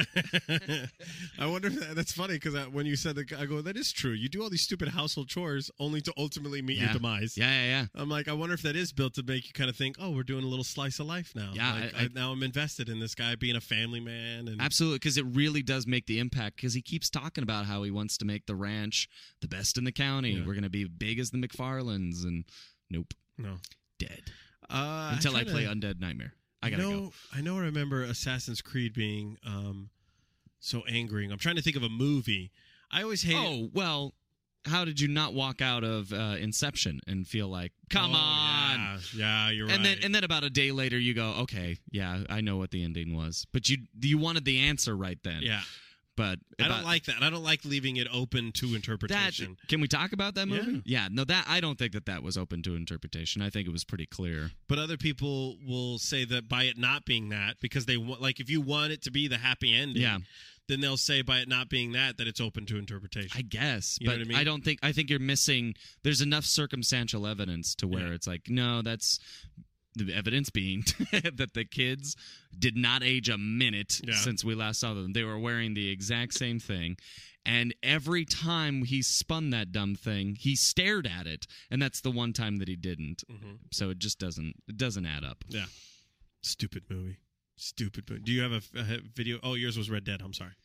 I wonder if that, that's funny because when you said that, I go, that is true. You do all these stupid household chores only to ultimately meet your Yeah. demise. Yeah, yeah, yeah. I'm like, I wonder if that is built to make you kind of think, oh, we're doing a little slice of life now. Yeah, Like, I- I- now I'm invested in this guy being a family man. And Absolutely, because it really does make the impact. Because he keeps talking about how he wants to make the ranch the best in the county. Yeah. We're going to be big as the McFarlands, and nope, no, dead uh, until I kinda- play Undead Nightmare. I gotta know, go. I know. I remember Assassin's Creed being um, so angering. I'm trying to think of a movie. I always hate. Oh well, how did you not walk out of uh, Inception and feel like, come Oh, on? Yeah, yeah, you're And right. then, and then about a day later, you go, okay, yeah, I know what the ending was, but you you wanted the answer right then. yeah, but I about- don't like that. I don't like leaving it open to that. interpretation. Can we talk about that movie? Yeah. Yeah, no, that I don't think that that was open to interpretation. I think it was pretty clear. But other people will say that by it not being that, because they want, like, if you want it to be the happy ending, Yeah. then they'll say by it not being that, that it's open to interpretation. I guess, You know but what I mean? don't think I think you're missing. There's enough circumstantial evidence to where Yeah. it's like, no, that's the evidence being that the kids did not age a minute Yeah. since we last saw them. They were wearing the exact same thing. And every time he spun that dumb thing, he stared at it, and that's the one time that he didn't. Mhm. So it just doesn't it doesn't add up. Yeah. Stupid movie. Stupid movie. Do you have a, a video? Oh, yours was Red Dead. I'm sorry.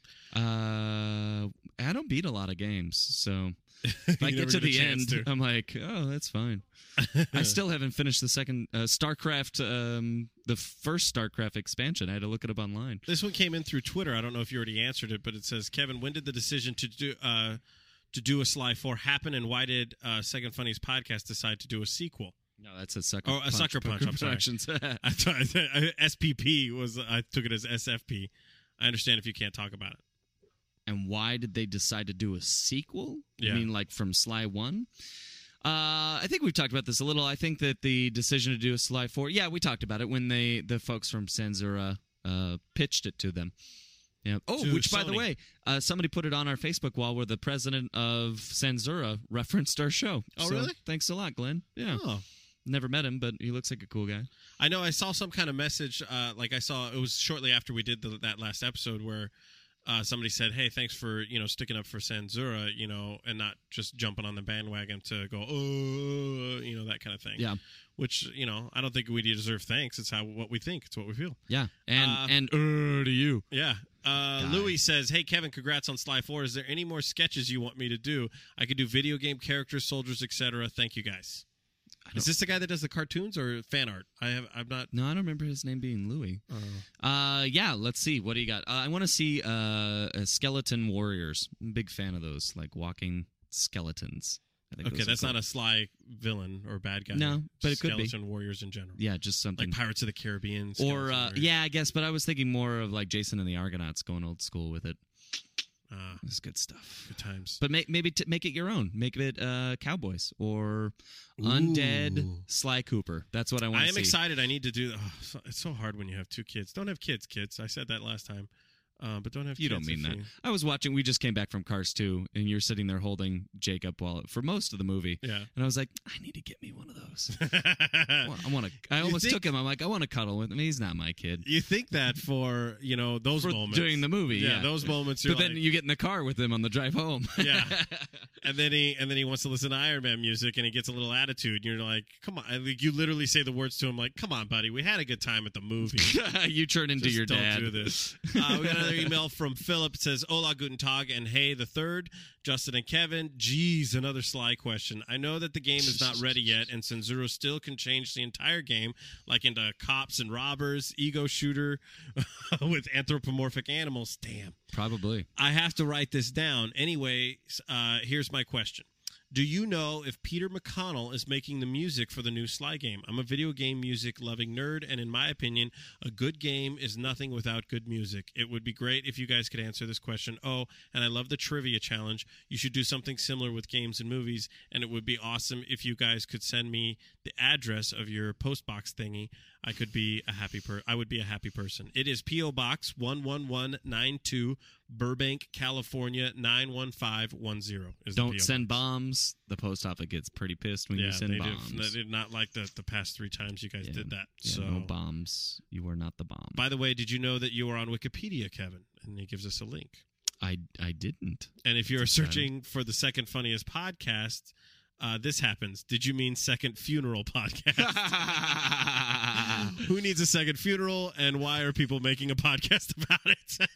Uh, I don't beat a lot of games, so if I You get never to get a the chance end, to. I'm like, oh, that's fine. I still haven't finished the second uh, StarCraft, um, the first StarCraft expansion. I had to look it up online. This one came in through Twitter. I don't know if you already answered it, but it says, Kevin, when did the decision to do uh, to do a Sly four happen, and why did uh, Second Funniest Podcast decide to do a sequel? No, that's a sucker. Oh, a Sucker Punch, I'm sorry. Productions. I thought S P P was. I took it as S F P. I understand if you can't talk about it. And why did they decide to do a sequel? Yeah. You mean like from Sly one? Uh, I think we've talked about this a little. I think that the decision to do a Sly four, yeah, we talked about it when they the folks from Sanzura uh, pitched it to them. Yeah. Oh, To which, by the Sony. way, uh, somebody put it on our Facebook wall where the president of Sanzura referenced our show. Oh, So, really? Thanks a lot, Glenn. Yeah. Oh. Never met him, but he looks like a cool guy. I know I saw some kind of message, uh, like I saw, it was shortly after we did the, that last episode where uh, somebody said, hey, thanks for, you know, sticking up for Sanzura, you know, and not just jumping on the bandwagon to go, oh, you know, that kind of thing. Yeah. Which, you know, I don't think we deserve thanks. It's how what we think. It's what we feel. Yeah. And, Uh, and uh, to you. Yeah. Uh, Guy. Louis says, hey, Kevin, congrats on Sly four. Is there any more sketches you want me to do? I could do video game characters, soldiers, et cetera. Thank you, guys. Is this the guy that does the cartoons or fan art? I have, I'm not. No, I don't remember his name being Louis. Uh, Uh, yeah, let's see. What do you got? Uh, I want to see uh, uh, Skeleton Warriors. I'm a big fan of those, like walking skeletons. I think okay, those are that's cool. not a Sly villain or bad guy. No, but it could be. Skeleton warriors in general. Yeah, just something. Like Pirates of the Caribbean. or Skeleton uh, warriors. yeah, I guess. But I was thinking more of like Jason and the Argonauts going old school with it. Ah, It's good stuff. good times. But may, maybe t- make it your own. Make it uh, Cowboys or Ooh. Undead Sly Cooper. That's what I want I to am see. excited. I need to do. Oh, so- it's so hard when you have two kids. Don't have kids, kids. I said that last time. Uh, but don't have You kids. don't mean if that. you- I was watching. We just came back from Cars two, and you're sitting there holding Jacob while for most of the movie. Yeah. And I was like, I need to get me one of those. I want. I, want to, I You almost think- took him. I'm like, I want to cuddle with him. He's not my kid. You think that for, you know, those For moments. during the movie, yeah. those moments. You're But then like, you get in the car with him on the drive home. yeah. And then he and then he wants to listen to Iron Man music, and he gets a little attitude. And you're like, come on. Like, you literally say the words to him like, come on, buddy. We had a good time at the movie. You turn into Just your don't dad. do this. Uh, we got another email from Philip. It says, Hola, guten Tag, and hey, the third, Justin and Kevin. Geez, another Sly question. I know that the game is not ready yet, and Cenzuro still can change the entire game, like into cops and robbers, ego shooter with anthropomorphic animals. Damn. Probably. I have to write this down. Anyway, uh, here's my question. Do you know if Peter McConnell is making the music for the new Sly game? I'm a video game music loving nerd, and in my opinion, a good game is nothing without good music. It would be great if you guys could answer this question. Oh, and I love the trivia challenge. You should do something similar with games and movies, and it would be awesome if you guys could send me the address of your postbox thingy. I could be a happy per. I would be a happy person. It is P O Box one one one nine two, Burbank, California nine one five one zero. Is the P O Don't send box. bombs. The post office gets pretty pissed when Yeah, you send they bombs. did. They did not like the the past three times you guys Yeah. did that. Yeah, so, no bombs. You are not the bomb. by the way, did you know that you are on Wikipedia, Kevin? And he gives us a link. I I didn't. And if you're That's searching for the second funniest podcast, uh, this happens. Did you mean second funeral podcast? Who needs a second funeral, and why are people making a podcast about it?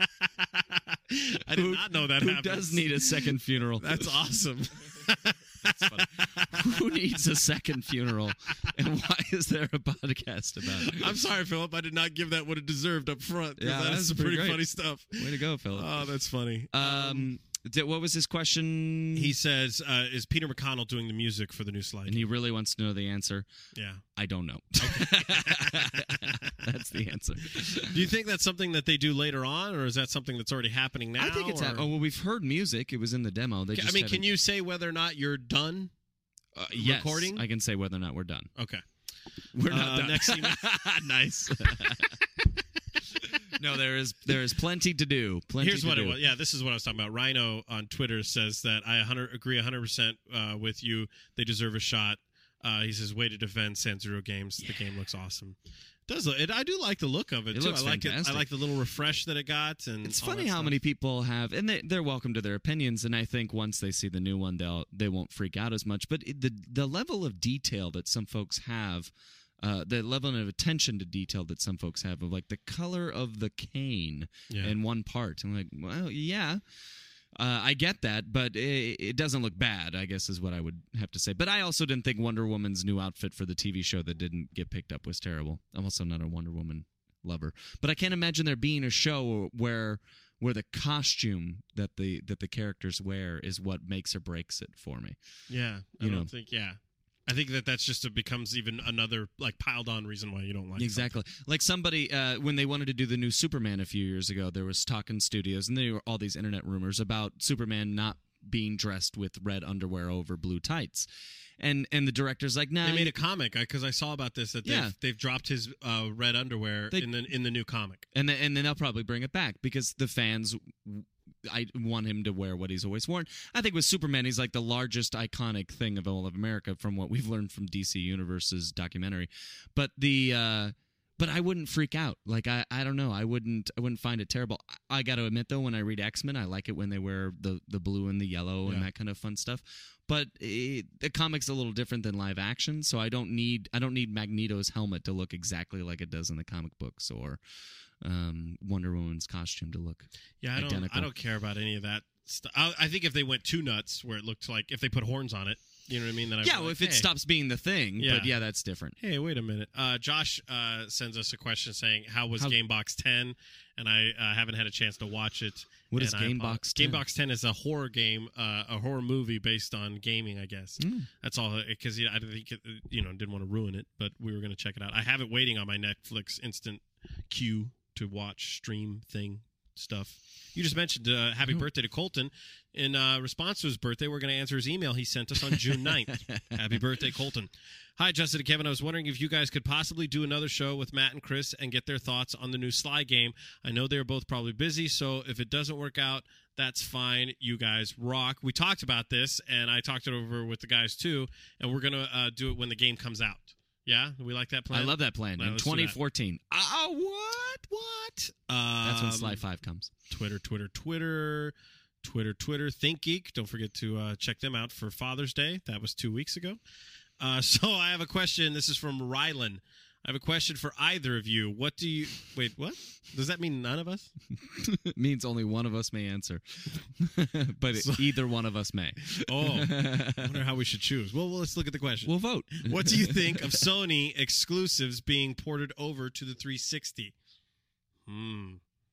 I did Who- not know that Who happens. does need a second funeral? That's awesome. That's funny. Who needs a second funeral? And why is there a podcast about it? I'm sorry, Philip. I did not give that what it deserved up front. 'cause Yeah, that's that's some pretty pretty great. funny stuff. Way to go, Philip. Oh, that's funny. um, di- what was his question? He says, uh, "Is Peter McConnell doing the music for the new Sly?" and he really wants to know the answer. Yeah. I don't know. That's the answer. Do you think that's something that they do later on, or is that something that's already happening now? I think it's. or- hap- oh well, we've heard music. It was in the demo. They I just mean, haven't- can you say whether or not you're done? uh, yes, recording? I can say whether or not we're done. Okay. We're not done. Next email. Nice. No, there is there is plenty to do. Plenty Here's to what do. it was. Yeah, this is what I was talking about. Rhino on Twitter says that I one hundred, agree one hundred percent uh, with you. They deserve a shot. Uh, he says, way to defend Sanzero Games. The game looks awesome. It does look, it, I do like the look of it, It too. looks I like fantastic. it. I like the little refresh that it got. And It's all funny that how stuff. many people have, and they, they're welcome to their opinions. And I think once they see the new one, they'll they won't freak out as much. But it, the the level of detail that some folks have, uh, the level of attention to detail that some folks have, of like the color of the cane Yeah. in one part, I'm like, well, yeah. Uh, I get that, but it, it doesn't look bad, I guess is what I would have to say. But I also didn't think Wonder Woman's new outfit for the T V show that didn't get picked up was terrible. I'm also not a Wonder Woman lover. But I can't imagine there being a show where where the costume that the that the characters wear is what makes or breaks it for me. Yeah. I You don't know. think, yeah. I think that that's just, it becomes even another, like, piled on reason why you don't like Exactly. Like somebody, uh, when they wanted to do the new Superman a few years ago, there was talk in studios, and there were all these internet rumors about Superman not being dressed with red underwear over blue tights. And and the director's like, nah. They made you- a comic because I saw about this that they've, Yeah. they've dropped his uh, red underwear They- in the in the new comic. and then, and then they'll probably bring it back because the fans, I want him to wear what he's always worn. I think with Superman, he's like the largest iconic thing of all of America from what we've learned from D C Universe's documentary. But the, uh, but I wouldn't freak out. Like I, I don't know. I wouldn't, I wouldn't find it terrible. I, I got to admit though, when I read X-Men, I like it when they wear the the blue and the yellow Yeah. and that kind of fun stuff. But it, the comic's a little different than live action, so I don't need I don't need Magneto's helmet to look exactly like it does in the comic books, or um, Wonder Woman's costume to look. Yeah, I don't. Identical. I don't care about any of that stuff. I, I think if they went too nuts, where it looked like if they put horns on it, you know what I mean. Then I'd Yeah, be well, like, if it hey. stops being the thing, Yeah. but yeah, that's different. Hey, wait a minute. Uh, Josh uh, sends us a question saying, "How was How- Gamebox ten?" And I uh, haven't had a chance to watch it. What and is I Gamebox apo- ten? Gamebox ten is a horror game, uh, a horror movie based on gaming, I guess. Mm. That's all. Because I didn't think it, you know didn't want to ruin it, but we were going to check it out. I have it waiting on my Netflix instant queue to watch stream thing. stuff. You just mentioned uh, happy birthday to Colton. In uh, response to his birthday, we're going to answer his email he sent us on June ninth. Happy birthday, Colton. Hi, Justin and Kevin. I was wondering if you guys could possibly do another show with Matt and Chris and get their thoughts on the new Sly game. I know they're both probably busy, so if it doesn't work out, that's fine. You guys rock. We talked about this, and I talked it over with the guys, too, and we're going to uh, do it when the game comes out. Yeah? We like that plan? I love that plan. Right, in let's do that. twenty fourteen. Oh, what? What? That's when Um, Sly five comes. Twitter, Twitter, Twitter, Twitter, Twitter, ThinkGeek. Don't forget to uh, check them out for Father's Day. That was two weeks ago. Uh, so I have a question. This is from Rylan. I have a question for either of you. What do you... Wait, what? Does that mean none of us? It means only one of us may answer. But So- either one of us may. Oh, I wonder how we should choose. Well, well, let's look at the question. We'll vote. What do you think of Sony exclusives being ported over to the three sixty? Hmm.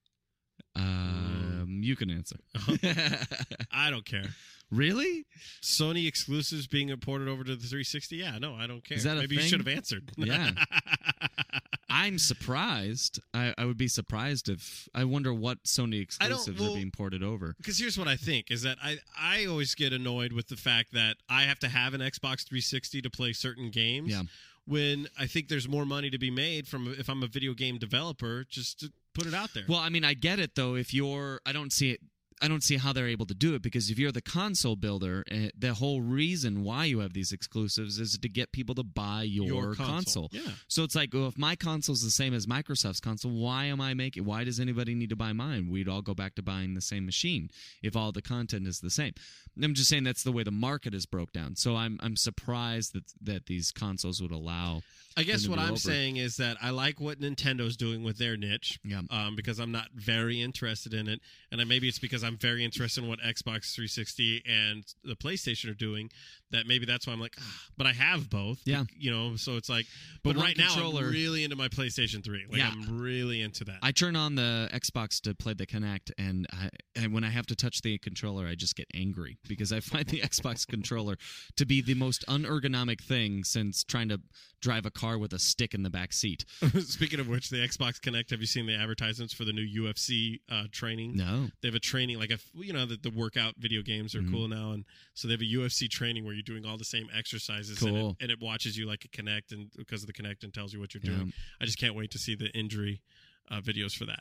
Um, you can answer. I don't care. Really? Sony exclusives being ported over to the three sixty? Yeah, no, I don't care. Is that a Maybe you thing? should have answered. Yeah. I'm surprised. I, I would be surprised if... I wonder what Sony exclusives well- are being ported over. Because here's what I think, is that I, I always get annoyed with the fact that I have to have an Xbox three sixty to play certain games. Yeah. When I think there's more money to be made from if I'm a video game developer, just to put it out there. Well, I mean, I get it, though. If you're... I don't see it... I don't see how they're able to do it, because if you're the console builder, uh, the whole reason why you have these exclusives is to get people to buy your, Your console. console, yeah. So it's like, well, if my console's the same as Microsoft's console, why am I making? Why does anybody need to buy mine? We'd all go back to buying the same machine if all the content is the same. I'm just saying that's the way the market is broke down. So I'm I'm surprised that that these consoles would allow. I guess them to what be I'm over. saying is that I like what Nintendo's doing with their niche, Yeah. um, because I'm not very interested in it, and then maybe it's because I'm very interested in what Xbox three sixty and the PlayStation are doing. That maybe that's why I'm like, ah, but I have both. Yeah. you know. So it's like, but, But one right now controller- I'm really into my PlayStation three. Like Yeah. I'm really into that. I turn on the Xbox to play the Kinect, and, I, and when I have to touch the controller, I just get angry because I find the Xbox controller to be the most unergonomic thing since trying to drive a car with a stick in the back seat. Speaking of which, the Xbox Connect. Have you seen the advertisements for the new U F C uh, training? No. They have a training, like a you know the, the workout video games are Mhm. cool now, and so they have a U F C training where you're doing all the same exercises, and, Cool. it, and it watches you like a Connect, and because of the Connect, and tells you what you're Yeah. doing. I just can't wait to see the injury uh, videos for that.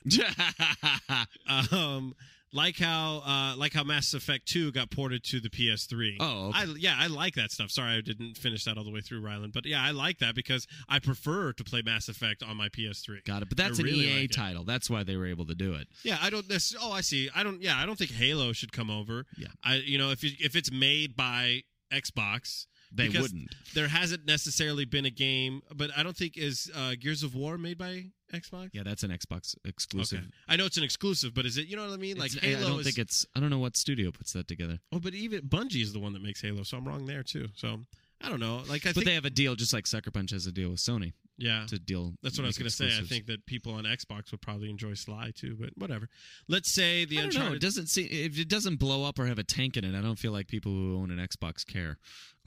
um, like how uh, like how Mass Effect two got ported to the P S three. Oh, okay. I, yeah, I like that stuff. Sorry, I didn't finish that all the way through, Ryland, but yeah, I like that because I prefer to play Mass Effect on my P S three. Got it. But that's I an really E A like it. title. That's why they were able to do it. Yeah, I don't. Necess- oh, I see. I don't. Yeah, I don't think Halo should come over. Yeah. I. You know, if you, if it's made by Xbox, They because wouldn't. There hasn't necessarily been a game, but I don't think is uh, Gears of War made by Xbox. Yeah, that's an Xbox exclusive. Okay. I know it's an exclusive, but is it? You know what I mean? Like It's- I- Halo I don't is. think it's. I don't know what studio puts that together. oh, but even Bungie is the one that makes Halo, so I'm wrong there too. So I don't know. Like I But think. they have a deal, just like Sucker Punch has a deal with Sony yeah. to deal. That's what I was make going to say. I exclusives. think that people on Xbox would probably enjoy Sly too, but whatever. Let's say the I don't know. Uncharted. It doesn't see if it doesn't blow up or have a tank in it. I don't feel like people who own an Xbox care.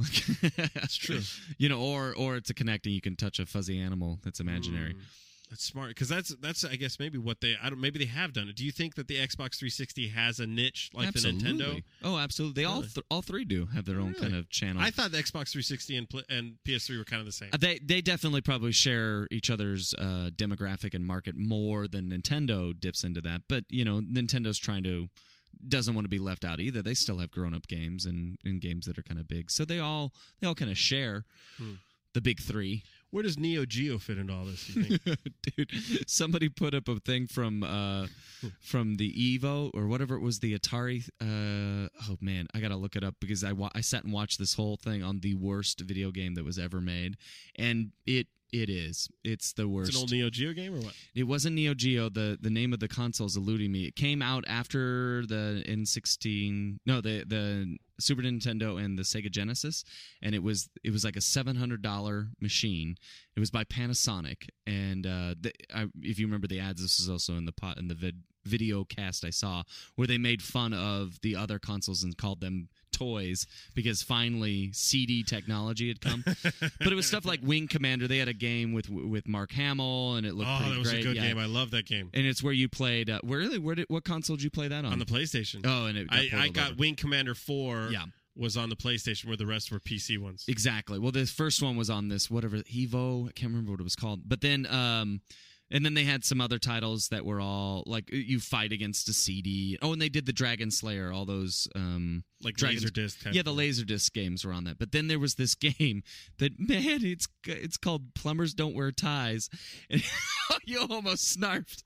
That's true. You know, or or it's a Kinect and you can touch a fuzzy animal that's imaginary. Mm, that's smart because that's that's I guess maybe what they I don't maybe they have done it. Do you think that the Xbox three sixty has a niche like Absolutely. the Nintendo? Oh, absolutely. They all Really? th- all three do have their own Really? kind of channel. I thought the Xbox three sixty and pl- and P S three were kind of the same. Uh, They they definitely probably share each other's uh, demographic and market more than Nintendo dips into that. But you know, Nintendo's trying to doesn't want to be left out either. They still have grown up games and, and games that are kind of big. So they all they all kind of share Hmm. the big three. Where does Neo Geo fit into all this? You think? Dude, somebody put up a thing from uh, from the Evo or whatever it was, the Atari. Uh, oh man, I gotta look it up because I wa- I sat and watched this whole thing on the worst video game that was ever made, and it it is it's the worst. It's an old Neo Geo game or what? It wasn't Neo Geo. The the name of the console is eluding me. It came out after the N sixteen. No, the the Super Nintendo and the Sega Genesis, and it was it was like a seven hundred dollar machine. It was by Panasonic, and uh, the, I, if you remember the ads, this was also in the pot in the vid, video cast I saw where they made fun of the other consoles and called them toys because finally C D technology had come. But it was stuff like Wing Commander. They had a game with with Mark Hamill, and it looked Oh, pretty that was great. a good yeah. game. I love that game. And it's where you played. Uh, where really? Where did? What console did you play that on? On the PlayStation. Oh, and it got I, I ported got over. Wing Commander four. Yeah. Was on the PlayStation, where the rest were P C ones. Exactly. Well, the first one was on this whatever Evo. I can't remember what it was called. But then, um, and then they had some other titles that were all like you fight against a C D. Oh, and they did the Dragon Slayer. All those um, Like Dragons- Laserdisc type Yeah, the thing. Laserdisc games were on that. But then there was this game that man, it's it's called Plumbers Don't Wear Ties. And you almost snarfed.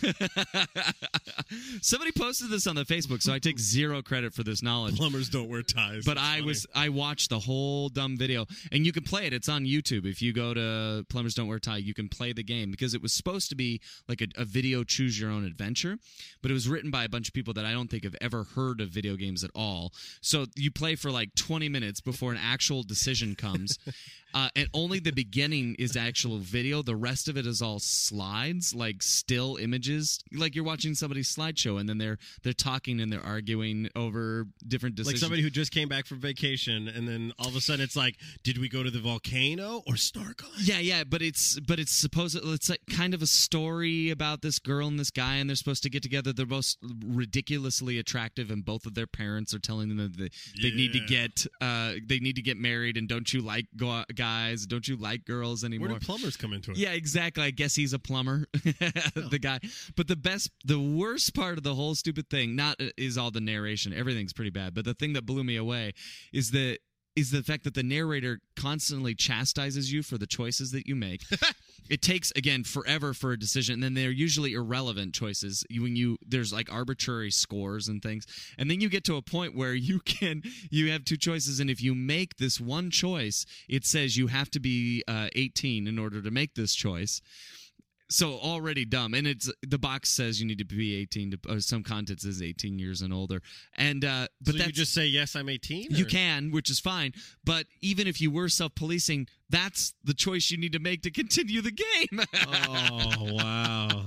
Somebody posted this on the Facebook, so I take zero credit for this knowledge. Plumbers don't wear ties. But That's I funny. was I watched the whole dumb video, and you can play it. It's on YouTube. If you go to Plumbers Don't Wear Tie, you can play the game because it was supposed to be like a, a video choose your own adventure, but it was written by a bunch of people that I don't think have ever heard of video games at all. So you play for like twenty minutes before an actual decision comes. Uh, and only the beginning is actual video. The rest of it is all slides, like still images, like you're watching somebody's slideshow, and then they're they're talking and they're arguing over different like decisions. somebody who just came back from vacation, and then all of a sudden it's like, did we go to the volcano or snorkeling? Yeah, yeah, but it's but it's supposed it's like kind of a story about this girl and this guy, and they're supposed to get together. They're both ridiculously attractive, and both of their parents are telling them that they, they need to Yeah. get uh, they need to get married. And don't you like go out, guys? Don't you like girls anymore? Where did plumbers come into it? Yeah, exactly. I guess he's a plumber, the guy. But the best, the worst part of the whole stupid thing, not uh, is all the narration. Everything's pretty bad. But the thing that blew me away is the is the fact that the narrator constantly chastises you for the choices that you make. It takes again forever for a decision, and then they're usually irrelevant choices. You, when you there's like arbitrary scores and things, and then you get to a point where you can you have two choices, and if you make this one choice, it says you have to be uh, eighteen in order to make this choice. So already dumb, and it's the box says you need to be eighteen. To, or some content says eighteen years and older, and uh, but so that's you just say yes, I'm eighteen. you or- can, which is fine. But even if you were self-policing, that's the choice you need to make to continue the game. Oh wow.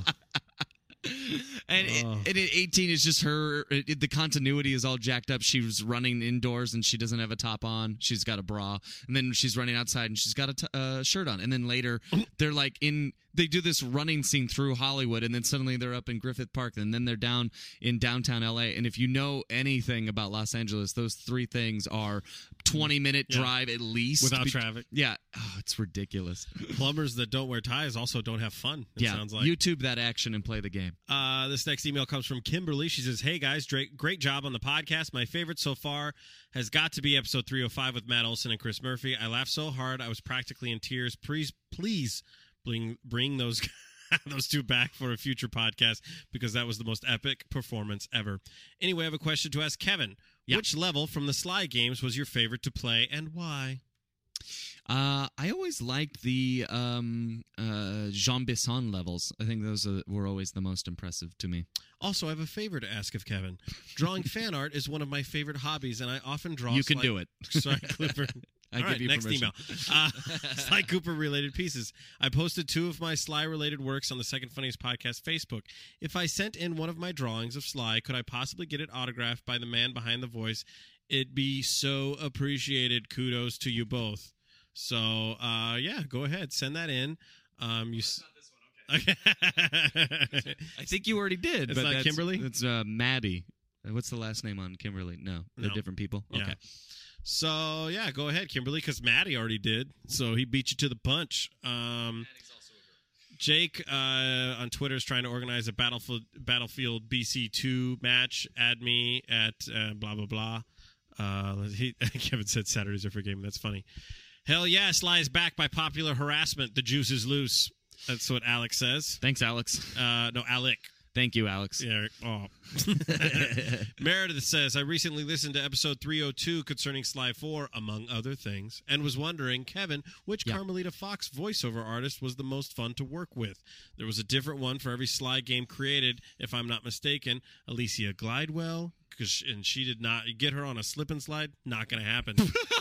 And, it, Oh. and at eighteen is just her. It, it- the continuity is all jacked up. She was running indoors and she doesn't have a top on. She's got a bra, and then she's running outside and she's got a t- uh, shirt on. And then later, they're like in. They do this running scene through Hollywood, and then suddenly they're up in Griffith Park, and then they're down in downtown L A. And if you know anything about Los Angeles, those three things are twenty minute Yeah. drive at least Without Be- traffic. Yeah, oh, it's ridiculous. Plumbers that don't wear ties also don't have fun. It yeah, sounds like. YouTube that action and play the game. Uh, this next email comes from Kimberly. She says, "Hey guys, great, great job on the podcast. My favorite so far has got to be episode three oh five with Matt Olson and Chris Murphy. I laughed so hard I was practically in tears. Please, please bring bring those." those two back for a future podcast because that was the most epic performance ever. Anyway, I have a question to ask Kevin. Yeah. Which level from the Sly games was your favorite to play and why? Uh, I always liked the um, uh, Jean Bisson levels. I think those are, were always the most impressive to me. Also, I have a favor to ask of Kevin. Drawing fan art is one of my favorite hobbies, and I often draw You can Sly- do it. Sly Cooper. I All give right, you next permission. email. Uh, Sly Cooper related pieces. I posted two of my Sly related works on the Second Funniest Podcast Facebook. If I sent in one of my drawings of Sly, could I possibly get it autographed by the man behind the voice? It'd be so appreciated. Kudos to you both. So, uh, yeah, go ahead. Send that in. Um, you. S- Okay. I think you already did. It's but not that's, Kimberly? It's uh, Maddie. Uh, What's the last name on Kimberly? No, they're No. different people. Yeah. Okay. So, yeah, go ahead, Kimberly, because Maddie already did. So he beat you to the punch. Um, Jake uh, on Twitter is trying to organize a Battlefield Battlefield B C two match. Add me at uh, blah, blah, blah. Uh, he, Kevin said Saturdays are for gaming. That's funny. Hell yeah, Sly is back by popular harassment. The juice is loose. That's what Alex says. Thanks, Alex. Uh, no, Alec. Thank you, Alex. Yeah. Oh. Meredith says, I recently listened to episode three oh two concerning Sly four, among other things, and was wondering, Kevin, which Yeah. Carmelita Fox voiceover artist was the most fun to work with? There was a different one for every Sly game created, if I'm not mistaken. Alicia Glidewell, because and she did not get her on a slip and slide. Not going to happen.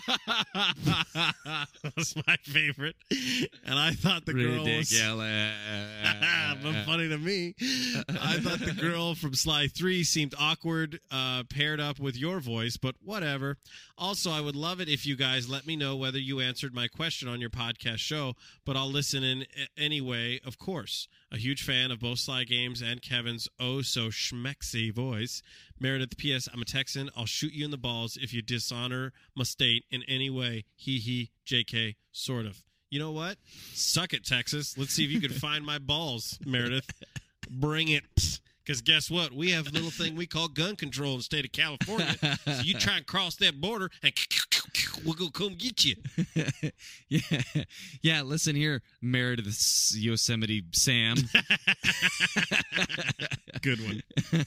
That's my favorite, and I thought the girl was but funny to me. I thought the girl from Sly three seemed awkward, uh, paired up with your voice, but whatever. Also, I would love it if you guys let me know whether you answered my question on your podcast show, but I'll listen in anyway, of course. A huge fan of both Sly games and Kevin's oh-so-schmexy voice. Meredith, P S. I'm a Texan. I'll shoot you in the balls if you dishonor my state in any way. Hee hee, J K, sort of. You know what? Suck it, Texas. Let's see if you can find my balls, Meredith. Bring it. Because guess what? We have a little thing we call gun control in the state of California. So you try and cross that border, and we'll go come get you. yeah, yeah. Listen here, Meredith Yosemite Sam. Good one.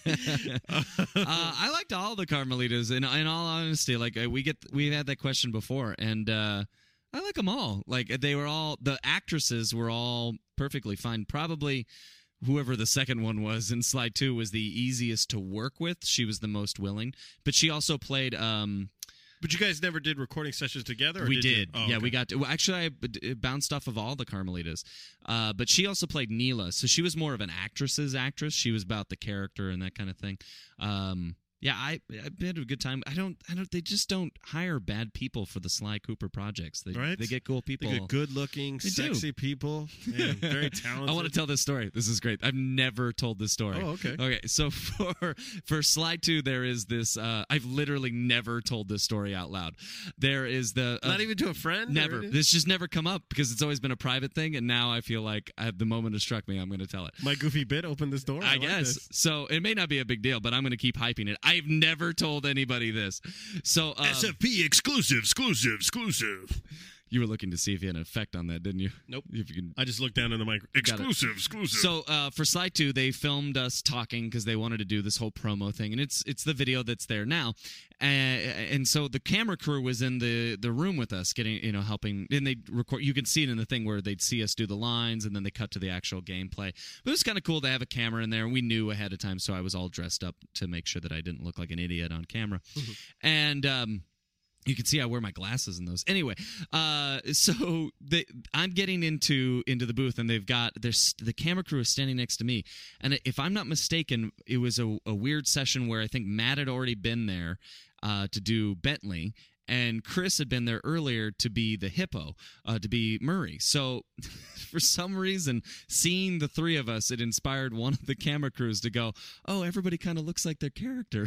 uh, I liked all the Carmelitas. In, in all honesty, like uh, we get, we've had that question before, and uh, I like them all. Like they were all the actresses were all perfectly fine. Probably. Whoever the second one was in Sly two was the easiest to work with. She was the most willing. But she also played... Um, but you guys never did recording sessions together? Or we did. did. Oh, yeah, okay. we got to... Well, actually, I b- bounced off of all the Carmelitas. Uh, but she also played Neela. So she was more of an actress's actress. She was about the character and that kind of thing. Um, yeah, I, I had a good time. I don't... I don't. They just don't hire bad people for the Sly Cooper projects. They, right? They get cool people. They get good-looking, They sexy do. people. Man, very talented. I want to tell this story. This is great. I've never told this story. Oh, okay. Okay, so for for Sly two, there is this. Uh, I've literally never told this story out loud. There is the uh, Not even to a friend? never. Or This just never come up because it's always been a private thing, and now I feel like I, the moment has struck me. I'm going to tell it. My goofy bit opened this door? I, I, like guess this. so. It may not be a big deal, but I'm going to keep hyping it. I've never told anybody this. So um, S F P exclusive, exclusive, exclusive. you were looking to see if you had an effect on that, didn't you? Nope. If you can I just looked down in the mic. Exclusive, exclusive. So uh, for Sly two, they filmed us talking because they wanted to do this whole promo thing, and it's it's the video that's there now. Uh, and so the camera crew was in the, the room with us, getting you know helping, and they record. You can see it in the thing where they'd see us do the lines, and then they cut to the actual gameplay. But it was kind of cool to have a camera in there. We knew ahead of time, so I was all dressed up to make sure that I didn't look like an idiot on camera, and. Um, You can see I wear my glasses in those. Anyway, uh, so they, I'm getting into into the booth, and they've got there's the camera crew is standing next to me, and if I'm not mistaken, it was a, a weird session where I think Matt had already been there uh, to do Bentley, and Chris had been there earlier to be the hippo, uh, to be Murray. So for some reason, seeing the three of us, it inspired one of the camera crews to go, "Oh, everybody kind of looks like their character."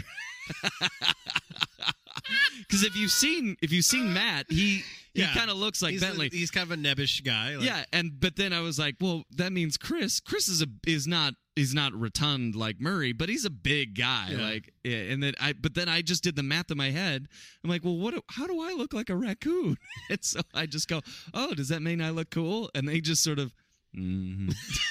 Because if you've seen if you've seen Matt, he he Yeah. kind of looks like he's Bentley. A, he's kind of a nebbish guy. Like, yeah, and but then I was like, well, that means Chris. Chris is a is not is not rotund like Murray, but he's a big guy. Yeah. Like, yeah, and then I but then I just did the math in my head. I'm like, well, what? do- How do I look like a raccoon? And so I just go, oh, does that mean I look cool? And they just sort of. Mm-hmm.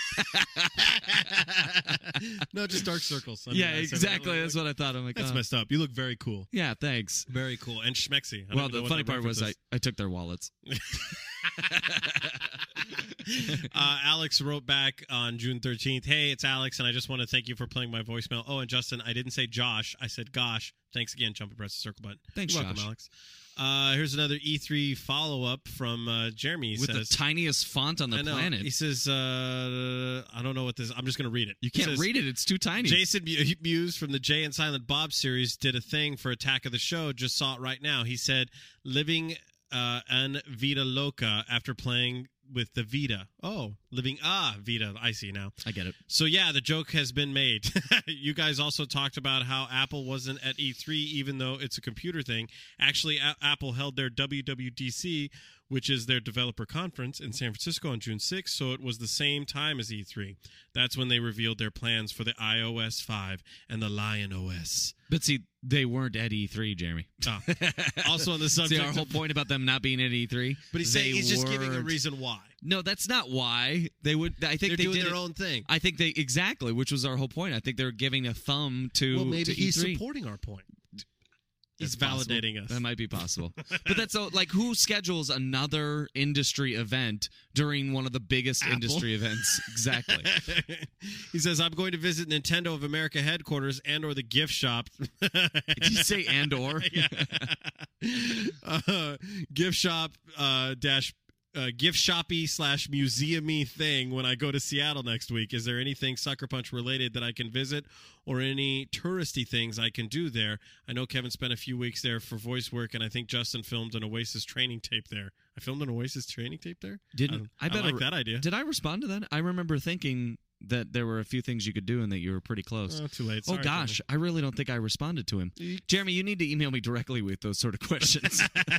No, just dark circles. I mean, Yeah, I said, exactly. well, That's like, what I thought. I'm like, That's oh. messed up. You look very cool. Yeah, thanks. Very cool. And schmexy. I don't Well, even know the what funny that part was I, reference I took their wallets. uh, Alex wrote back on June thirteenth, hey, it's Alex, and I just want to thank you for playing my voicemail. Oh, and Justin, I didn't say Josh. I said gosh. Thanks again. Jump and press the circle button. Thanks, You're welcome, Josh. Alex. Uh, here's another E three follow-up from uh, Jeremy. He With says, the tiniest font on the I know. planet. He says, uh, I don't know what this I'm just going to read it. You He can't says, read it. It's too tiny. Jason Mu- Mewes from the Jay and Silent Bob series did a thing for Attack of the Show. Just saw it right now. He said, living uh, an Vida Loca after playing with the Vita. Oh, living ah Vita. I see now. I get it. So yeah, the joke has been made. You guys also talked about how Apple wasn't at E three, even though it's a computer thing. Actually, A- Apple held their W W D C, which is their developer conference, in San Francisco on June sixth, so it was the same time as E three. That's when they revealed their plans for the iOS five and the Lion O S. But see, they weren't at E three, Jeremy. Oh. Also on the subject See, our whole of- point about them not being at E three. But he's they saying he's just giving a weren't- reason why. No, that's not why they would. I think They're they doing did their it- own thing. I think they exactly, which was our whole point. I think they're giving a thumb to. Well, maybe to he's E three. supporting our point. He's That's possible. validating us. That might be possible. But that's so, like, who schedules another industry event during one of the biggest Apple. industry events? Exactly. He says, I'm going to visit Nintendo of America headquarters and or the gift shop. Did you say and or? Yeah. uh, gift shop uh, dash uh, gift shoppy slash museumy thing when I go to Seattle next week. Is there anything Sucker Punch related that I can visit or any touristy things I can do there? I know Kevin spent a few weeks there for voice work, and I think Justin filmed an Oasis training tape there. I filmed an Oasis training tape there? Didn't I, I, bet I like I- that idea. Did I respond to that? I remember thinking that there were a few things you could do and that you were pretty close. Oh, too late. Oh, Sorry, gosh. I really don't think I responded to him. Kevin. Jeremy, you need to email me directly with those sort of questions.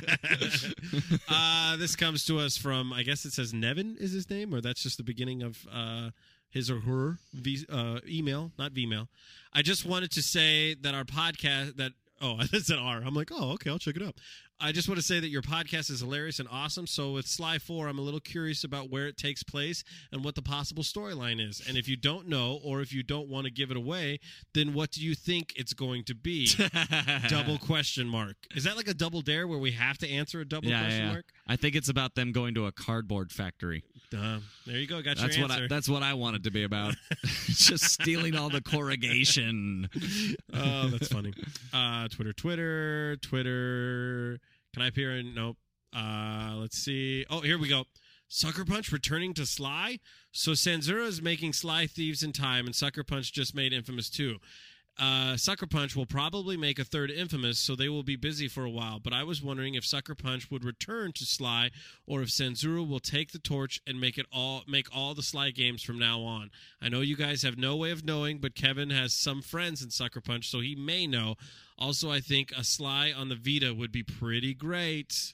uh, this comes to us from, I guess it says Nevin is his name, or that's just the beginning of uh, his or her v- uh, email, not V-mail. I just wanted to say that our podcast, that, oh, I said R. I'm like, oh, okay, I'll check it out. I just want to say that your podcast is hilarious and awesome. So with Sly four, I'm a little curious about where it takes place and what the possible storyline is. And if you don't know, or if you don't want to give it away, then what do you think it's going to be? Double question mark. Is that like a double dare where we have to answer a double yeah, question yeah. mark? I think it's about them going to a cardboard factory. Uh, there you go. Got That's your what answer. I, that's what I want it to be about. Just stealing all the corrugation. Oh, that's funny. Uh, Twitter, Twitter, Twitter. Can I appear in? Nope. Uh, let's see. Oh, here we go. Sucker Punch returning to Sly? So Sanzura is making Sly Thieves in Time, and Sucker Punch just made Infamous two. Uh, Sucker Punch will probably make a third Infamous, so they will be busy for a while. But I was wondering if Sucker Punch would return to Sly, or if Sanzura will take the torch and make it all make all the Sly games from now on. I know you guys have no way of knowing, but Kevin has some friends in Sucker Punch, so he may know. Also, I think a Sly on the Vita would be pretty great.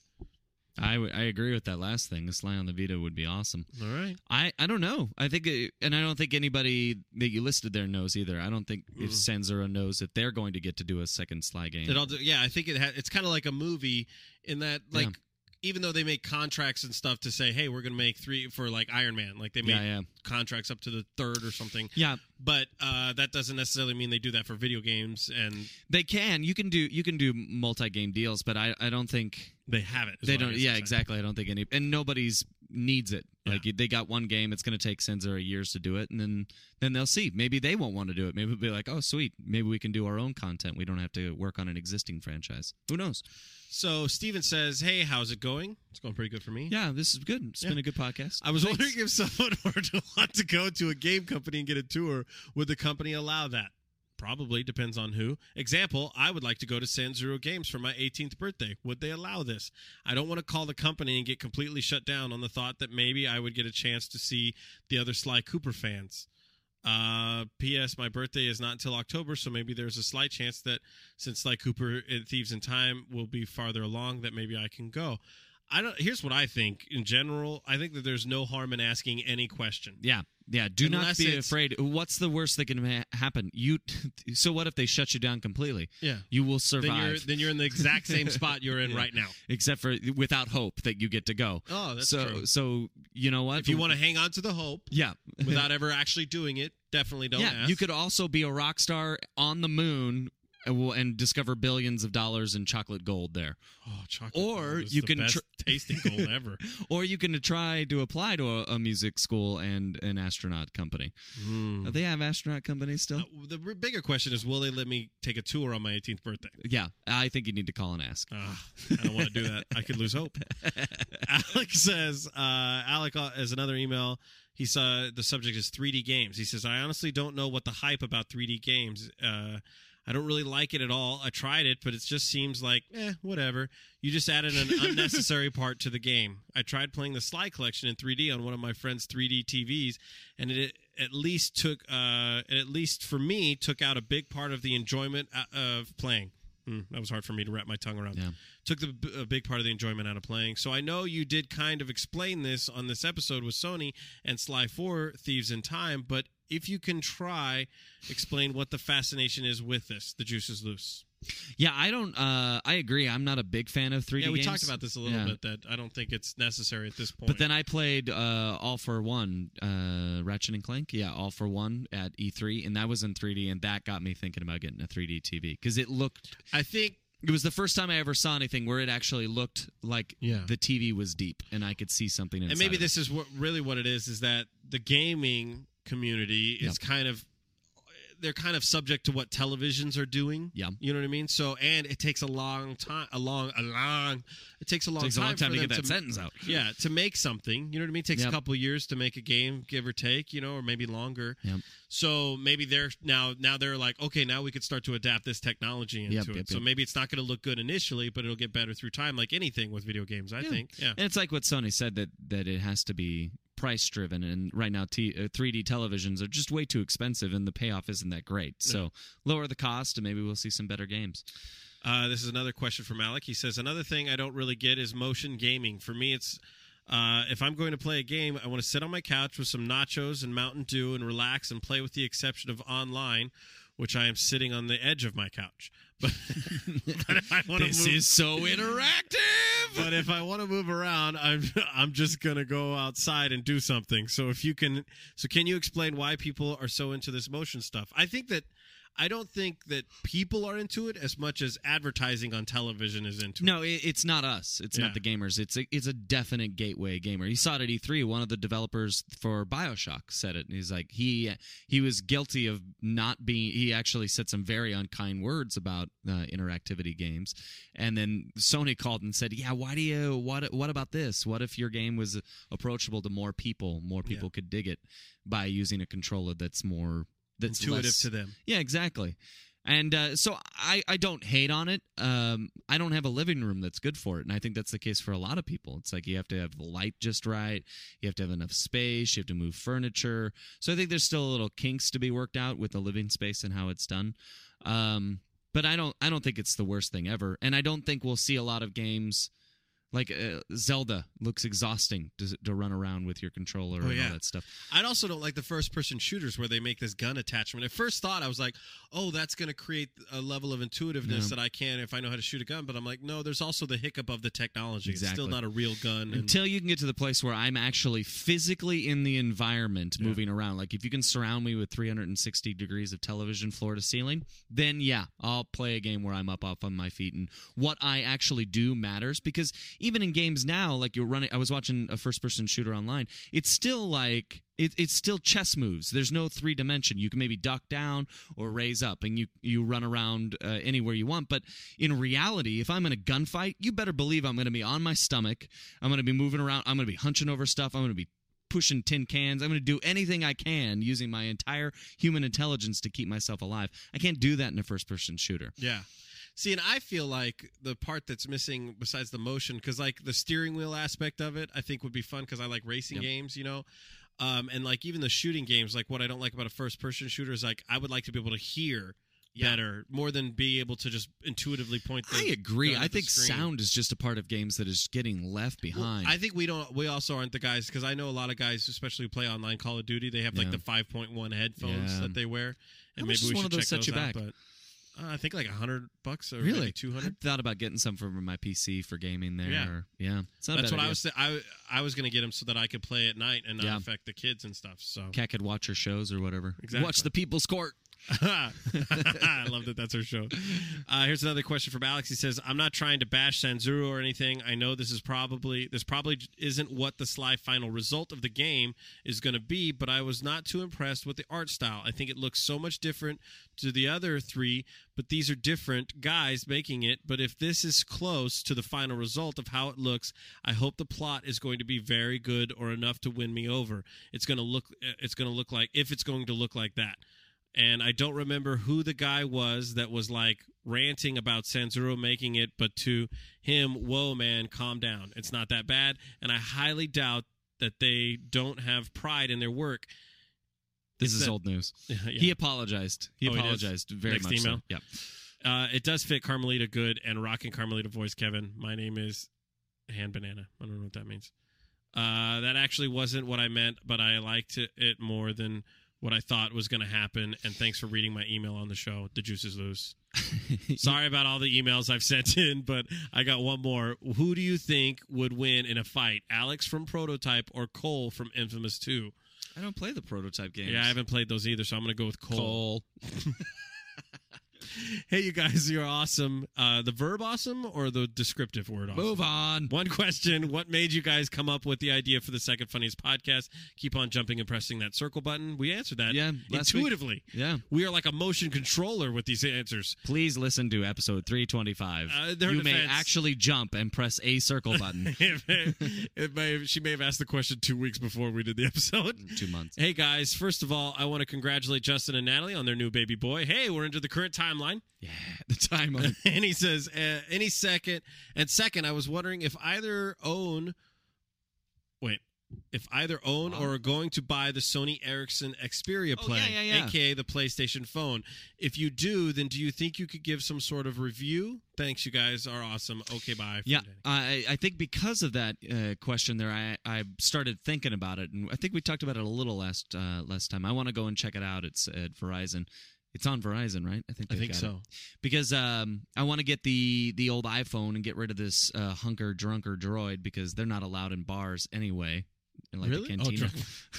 I, w- I agree with that last thing. The Sly on the Vita would be awesome. All right. I, I don't know. I think, it, and I don't think anybody that you listed there knows either. I don't think if Sanzura knows if they're going to get to do a second Sly game. It all do, yeah, I think it ha- it's kind of like a movie in that, like, Yeah. even though they make contracts and stuff to say, hey, we're going to make three for, like, Iron Man. Like, they make Yeah, yeah. contracts up to the third or something. Yeah, But uh, that doesn't necessarily mean they do that for video games, and they can. You can do you can do multi-game deals, but I, I don't think they have it. is they what I don't. guess Yeah, I'm saying. exactly. I don't think any and nobody's needs it. Yeah. Like they got one game. It's going to take Sanzura years to do it, and then then they'll see. Maybe they won't want to do it. Maybe it'll be like, oh, sweet. Maybe we can do our own content. We don't have to work on an existing franchise. Who knows? So Steven says, hey, how's it going? It's going pretty good for me. Yeah, this is good. It's Yeah. been a good podcast. I was Thanks. wondering if someone were to want to go to a game company and get a tour, would the company allow that? Probably, depends on who. Example, I would like to go to Sanzuro Games for my eighteenth birthday. Would they allow this? I don't want to call the company and get completely shut down on the thought that maybe I would get a chance to see the other Sly Cooper fans. Uh, P S. My birthday is not until October, so maybe there's a slight chance that since Sly Cooper and Thieves in Time will be farther along, that maybe I can go. I don't. Here's what I think. In general, I think that there's no harm in asking any question. Yeah, yeah. Do not Unless be it's- afraid. What's the worst that can ha- happen? You. So what if they shut you down completely? Yeah. You will Then you're survive, then you're in the exact same spot you're in Yeah. right now. except for without hope that you get to go. Oh, that's so, true. so you know what? If you want to hang on to the hope yeah, without ever actually doing it, definitely don't yeah, ask. you could also be a rock star on the moon and, will- and discover billions of dollars in chocolate gold there. Oh, chocolate Or gold is you the can best tr- tasting gold ever. Or you can try to apply to a, a music school and an astronaut company. Mm. Uh, They have astronaut companies still? Uh, the r- bigger question is, will they let me take a tour on my eighteenth birthday? Yeah, I think you need to call and ask. Ah, I don't want to do that. I could lose hope. Alex says, uh, Alec uh, as another email. He saw the subject is three D games. He says, I honestly don't know what the hype about three D games. Uh, I don't really like it at all. I tried it, but it just seems like, eh, whatever. You just added an unnecessary part to the game. I tried playing the Sly Collection in three D on one of my friend's three D T Vs, and it at least took, uh, at least for me, took out a big part of the enjoyment of playing. Mm, that was hard for me to wrap my tongue around. Yeah. Took the, a big part of the enjoyment out of playing. So I know you did kind of explain this on this episode with Sony and Sly four Thieves in Time, but if you can try, explain what the fascination is with this. The juice is loose. Yeah, I don't. Uh, I agree. I'm not a big fan of three D Yeah, we games. talked about this a little Yeah. bit, that I don't think it's necessary at this point. But then I played uh, All for One, uh, Ratchet and Clank. Yeah, All for One at E three, and that was in three D, and that got me thinking about getting a three D T V because it looked I think It was the first time I ever saw anything where it actually looked like Yeah. the T V was deep and I could see something inside. And maybe of this is what really what it is: is that the gaming community is Yep. kind of they're kind of subject to what televisions are doing. Yeah. You know what I mean? So, and it takes a long time, a long, a long, it takes a long it. Takes time, a long time for to them get that sentence out. Yeah, to make something. You know what I mean? It takes Yep. a couple of years to make a game, give or take, you know, or maybe longer. Yep. So maybe they're now, now they're like, okay, now we could start to adapt this technology into Yep, it. yep, so yep. maybe it's not going to look good initially, but it'll get better through time, like anything with video games, I Yeah. think. Yeah. And it's like what Sony said, that that it has to be price driven, and right now t- uh, three D televisions are just way too expensive and the payoff isn't that great. So lower the cost and maybe we'll see some better games. Uh, this is another question from Alec. He says, another thing I don't really get is motion gaming. For me, it's uh, if I'm going to play a game, I want to sit on my couch with some nachos and Mountain Dew and relax and play, with the exception of online, which I am sitting on the edge of my couch. But, but if I want to This move, is so interactive. but if I want to move around, I'm I'm just gonna go outside and do something. So if you can, so can you explain why people are so into this motion stuff? I think that. I don't think that people are into it as much as advertising on television is into it. No, it, it's not us. It's Yeah. not the gamers. It's a, it's a definite gateway gamer. You saw it at E three. One of the developers for BioShock said it. He's like he he was guilty of not being. He actually said some very unkind words about uh, interactivity games, and then Sony called and said, "Yeah, why do you? What what about this? What if your game was approachable to more people? More people Yeah. could dig it by using a controller that's more." That's Intuitive less- to them. Yeah, exactly. And uh, so I, I don't hate on it. Um, I don't have a living room that's good for it. And I think that's the case for a lot of people. It's like you have to have the light just right. You have to have enough space. You have to move furniture. So I think there's still a little kinks to be worked out with the living space and how it's done. Um, but I don't I don't think it's the worst thing ever. And I don't think we'll see a lot of games like uh, Zelda looks exhausting to, to run around with your controller Oh, and yeah. all that stuff. I also don't like the first-person shooters where they make this gun attachment. At first thought, I was like, oh, that's going to create a level of intuitiveness No. that I can if I know how to shoot a gun. But I'm like, no, there's also the hiccup of the technology. It's Exactly. still not a real gun. And, Until you can get to the place where I'm actually physically in the environment Yeah. moving around. Like if you can surround me with three hundred sixty degrees of television floor to ceiling, then yeah, I'll play a game where I'm up off on my feet. And what I actually do matters, because even in games now, like you're running, I was watching a first person shooter online. It's still like, it, it's still chess moves. There's no three dimension. You can maybe duck down or raise up, and you, you run around uh, anywhere you want. But in reality, if I'm in a gunfight, you better believe I'm going to be on my stomach. I'm going to be moving around. I'm going to be hunching over stuff. I'm going to be pushing tin cans. I'm going to do anything I can using my entire human intelligence to keep myself alive. I can't do that in a first-person shooter. yeah. See, and I feel like the part that's missing besides the motion, because like the steering wheel aspect of it, I think would be fun because I like racing Yep. games, you know? Um, and like even the shooting games, like what I don't like about a first-person shooter is like I would like to be able to hear Yeah. better more than be able to just intuitively point the I agree. gun I at the think screen. sound is just a part of games that is getting left Well, behind. I think we don't. We also aren't the guys, because I know a lot of guys, especially who play online Call of Duty. They have like Yeah. the five point one headphones Yeah. that they wear, and How maybe much does we one should of those check set you out. back? But uh, I think like a hundred bucks or really? maybe two I hundred. thought about getting some for my P C for gaming there. Yeah. Or, yeah. It's not a That's bad what I idea. was. Th- I I was going to get them so that I could play at night and not Yeah. affect the kids and stuff. So Cat could watch her shows or whatever. Exactly. Watch the People's Court. I love that that's our show. Uh, here's another question from Alex. He says, I'm not trying to bash Sanzuru or anything. I know this is probably this probably isn't what the Sly final result of the game is going to be, but I was not too impressed with the art style. I think it looks so much different to the other three, but these are different guys making it. But if this is close to the final result of how it looks, I hope the plot is going to be very good or enough to win me over. It's going to look it's going to look like if it's going to look like that. And I don't remember who the guy was that was like ranting about Sanzuro making it, but to him, whoa, man, calm down. It's not that bad. And I highly doubt that they don't have pride in their work. This It's is that- old news. Yeah. He apologized. He Oh, he did? apologized very Next much. email? So. Yeah. Uh, it does fit Carmelita good and rocking Carmelita voice, Kevin. My name is Hand Banana. I don't know what that means. Uh, that actually wasn't what I meant, but I liked it, it more than what I thought was going to happen. And thanks for reading my email on the show. The juice is loose. Sorry about all the emails I've sent in, but I got one more. Who do you think would win in a fight, Alex from Prototype or Cole from Infamous two? I don't play the prototype games. Yeah, I haven't played those either, so I'm going to go with Cole. Cole. Hey, you guys, you're awesome. Uh, the verb awesome or the descriptive word awesome? Move on. One question. What made you guys come up with the idea for the second funniest podcast? Keep on jumping and pressing that circle button. We answered that Yeah, last week. intuitively. Yeah. We are like a motion controller with these answers. Please listen to episode three twenty-five. Uh, their you may defense- actually jump and press a circle button. it may, it may, she may have asked the question two weeks before we did the episode. Two months. Hey, guys. First of all, I want to congratulate Justin and Natalie on their new baby boy. Hey, we're into the current timeline. Yeah, the time on. And he says, uh, any second. And second, I was wondering if either own. Wait. If either own or are going to buy the Sony Ericsson Xperia Oh, Play, yeah, yeah, yeah. a k a the PlayStation phone. If you do, then do you think you could give some sort of review? Thanks, you guys are awesome. Okay, bye. Yeah, I, I think because of that uh, question there, I, I started thinking about it, and I think we talked about it a little last uh, last time. I want to go and check it out. It's at Verizon. It's on Verizon, right? I think I they've think got so. it. Because um, I want to get the the old iPhone and get rid of this uh, hunker drunker droid because they're not allowed in bars anyway. In like Really? the Oh, cantina.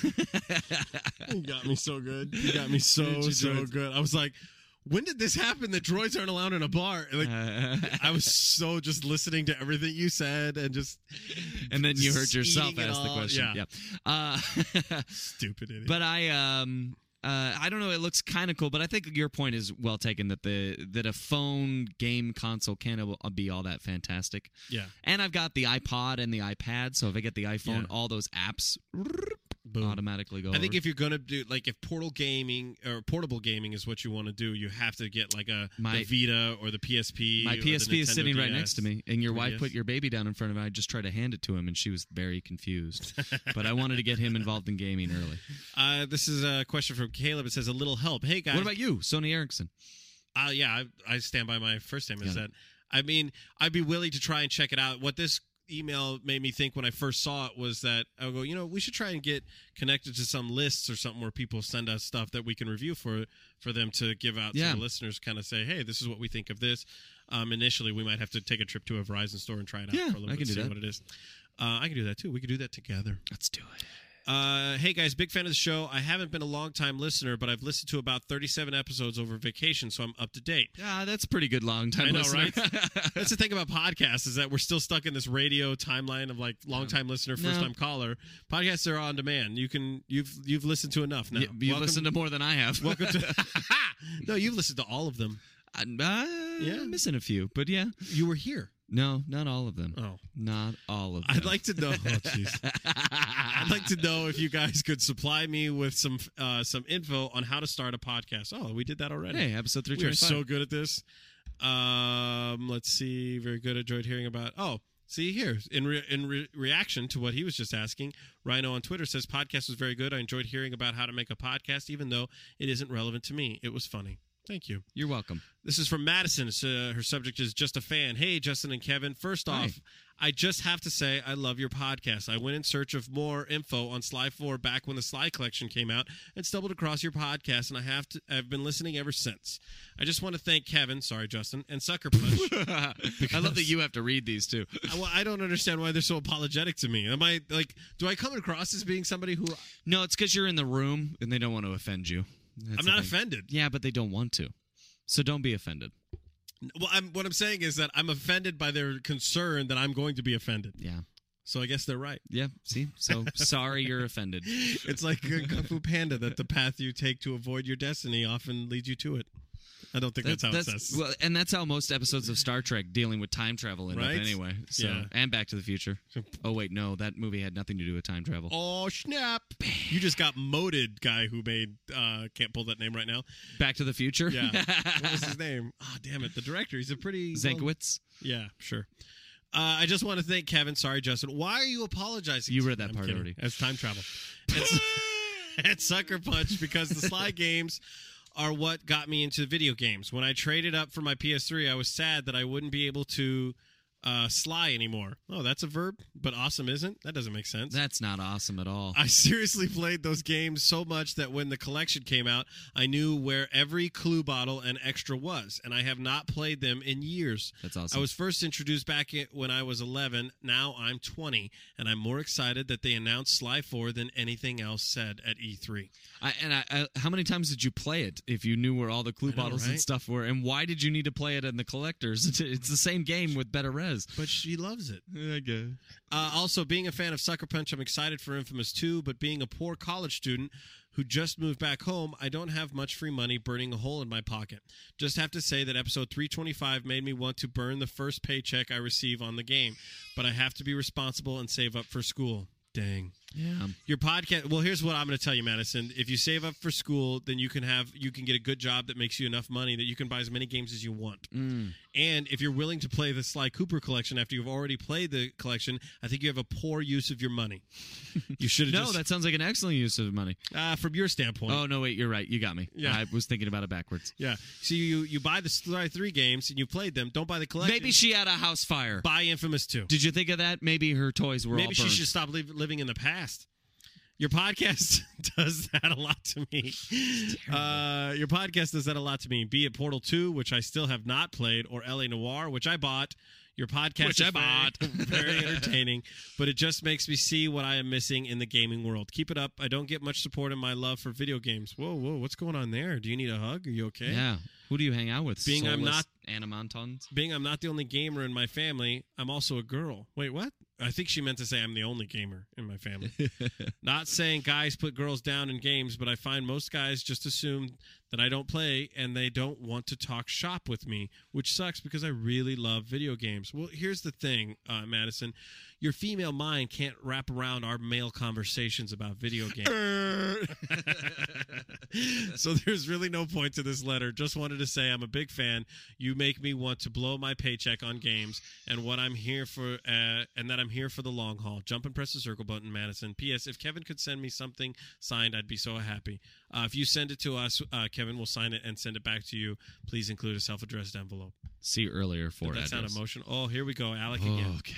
You got me so good. You got me so, You so droids. good. I was like, when did this happen that droids aren't allowed in a bar? Like, Uh, I was so just listening to everything you said and just and then you heard just yourself eating it ask the all. question. Yeah. Uh, stupid idiot. but I um uh, I don't know. It looks kind of cool, but I think your point is well taken that the that a phone game console can't be all that fantastic. yeah. And I've got the iPod and the iPad, so if I get the iPhone, Yeah. all those apps Boom. automatically go. I think over. if you're gonna do like if portal gaming or portable gaming is what you want to do, you have to get like a My- the Vita or the P S P. my or P S P the is Nintendo sitting right D S. next to me, and your wife three D S. put your baby down in front of me. I just tried to hand it to him, and she was very confused. But I wanted to get him involved in gaming early. Uh, this is a question from Caleb. It says a little help. Hey guys, What about you, Sony Ericsson? Uh, yeah, I, I stand by my first statement. Is Got that I mean I'd be willing to try and check it out. What this email made me think when I first saw it was that I go, you know, we should try and get connected to some lists or something where people send us stuff that we can review for for them to give out Yeah. to the listeners. Kind of say, hey, this is what we think of this. Um, initially, we might have to take a trip to a Verizon store and try it out Yeah, for a little I bit, can do see that. what it is. Uh, I can do that too. We could do that together. Let's do it. Uh, hey guys, big fan of the show. I haven't been a long time listener, but I've listened to about thirty-seven episodes over vacation, so I'm up to date. Ah, that's a pretty good long time I know, listener. right? That's the thing about podcasts is that we're still stuck in this radio timeline of like long time listener, No. first time caller. Podcasts are on demand. You can you've you've listened to enough now. You, you've welcome, listened to more than I have. welcome to no, you've listened to all of them. Uh, Yeah. I'm missing a few, but yeah. You were here. No, not all of them. Oh, Not all of them. I'd like to know. Oh, jeez. I'd like to know if you guys could supply me with some uh, some info on how to start a podcast. Oh, we did that already. Hey, episode three We are twenty-five. so good at this. Um, let's see. Very good. Enjoyed hearing about. Oh, see here in re- in re- reaction to what he was just asking, Rhino on Twitter says podcast was very good. I enjoyed hearing about how to make a podcast, even though it isn't relevant to me. It was funny. Thank you. You're welcome. This is from Madison. It's, uh, her subject is just a fan. Hey, Justin and Kevin. First Hi. off, I just have to say I love your podcast. I went in search of more info on Sly four back when the Sly collection came out and stumbled across your podcast, and I have to. I've been listening ever since. I just want to thank Kevin, sorry, Justin, and Sucker Punch. I love that you have to read these too. I, well, I don't understand why they're so apologetic to me. Am I like? Do I come across as being somebody who No, it's because you're in the room and they don't want to offend you. That's I'm the not thing. offended? Yeah, but they don't want to. So don't be offended. Well, I'm, what I'm saying is that I'm offended by their concern that I'm going to be offended. Yeah. So I guess they're right. Yeah. See? So sorry you're offended. It's like a Kung Fu Panda that the path you take to avoid your destiny often leads you to it. I don't think that's, how it says. Well, and that's how most episodes of Star Trek dealing with time travel end Right? up anyway. So Yeah. and Back to the Future. Oh wait, no, that movie had nothing to do with time travel. Oh, snap. You just got moded, guy who made, uh, can't pull that name right now. Back to the Future? Yeah. What was his name? Oh, damn it. The director. He's a pretty... well- Zankiewicz? yeah, sure. Uh, I just want to thank Kevin. Sorry, Justin. Why are you apologizing? You to read me? that I'm part kidding. already. It's time travel. It's, it's Sucker Punch because the Sly games are what got me into video games. When I traded up for my P S three, I was sad that I wouldn't be able to uh, sly anymore. Oh, that's a verb, but awesome isn't? That doesn't make sense. That's not awesome at all. I seriously played those games so much that when the collection came out, I knew where every clue bottle and extra was, and I have not played them in years. That's awesome. I was first introduced back in, when I was eleven. Now I'm twenty, and I'm more excited that they announced Sly four than anything else said at E three. I, and I, I, how many times did you play it if you knew where all the clue I know, bottles right? and stuff were? And why did you need to play it in the collectors? It's, it's the same game with better res. But she loves it. I guess. Uh, also, being a fan of Sucker Punch, I'm excited for Infamous two, but being a poor college student who just moved back home, I don't have much free money burning a hole in my pocket. Just have to say that episode three twenty-five made me want to burn the first paycheck I receive on the game, but I have to be responsible and save up for school. Dang. Yeah. Your podcast. Well, here's what I'm going to tell you, Madison. If you save up for school, then you can have you can get a good job that makes you enough money that you can buy as many games as you want. Mm. And if you're willing to play the Sly Cooper collection after you've already played the collection, I think you have a poor use of your money. You should have No, just that sounds like an excellent use of money. uh, from your standpoint. Oh, no, wait, you're right. You got me. Yeah. I was thinking about it backwards. Yeah. So you you buy the Sly three games and you played them. Don't buy the collection. Maybe she had a house fire. buy Infamous two. Did you think of that? Maybe her toys were all Maybe she burned. should stop li- living in the past. Your podcast does that a lot to me. Uh, your podcast does that a lot to me. Be it Portal two, which I still have not played, or L A Noire, which I bought. Your podcast Which is I bought. very, very entertaining, but it just makes me see what I am missing in the gaming world. Keep it up. I don't get much support in my love for video games. Whoa, whoa, what's going on there? Do you need a hug? Are you okay? Yeah. Who do you hang out with? Being I'm Soulless not- Animatons? Being I'm not the only gamer in my family, I'm also a girl. Wait, what? I think she meant to say I'm the only gamer in my family. Not saying guys put girls down in games, but I find most guys just assume that I don't play and they don't want to talk shop with me, which sucks because I really love video games. Well, here's the thing, uh, Madison. Your female mind can't wrap around our male conversations about video games. So there's really no point to this letter. Just wanted to say I'm a big fan. You make me want to blow my paycheck on games and what I'm here for, uh, and that I'm here for the long haul. Jump and press the circle button, Madison. P S. If Kevin could send me something signed, I'd be so happy. Uh, if you send it to us, uh, Kevin will sign it and send it back to you. Please include a self-addressed envelope. See earlier for Did that sound address. emotional? Oh, here we go, Alec again. Okay.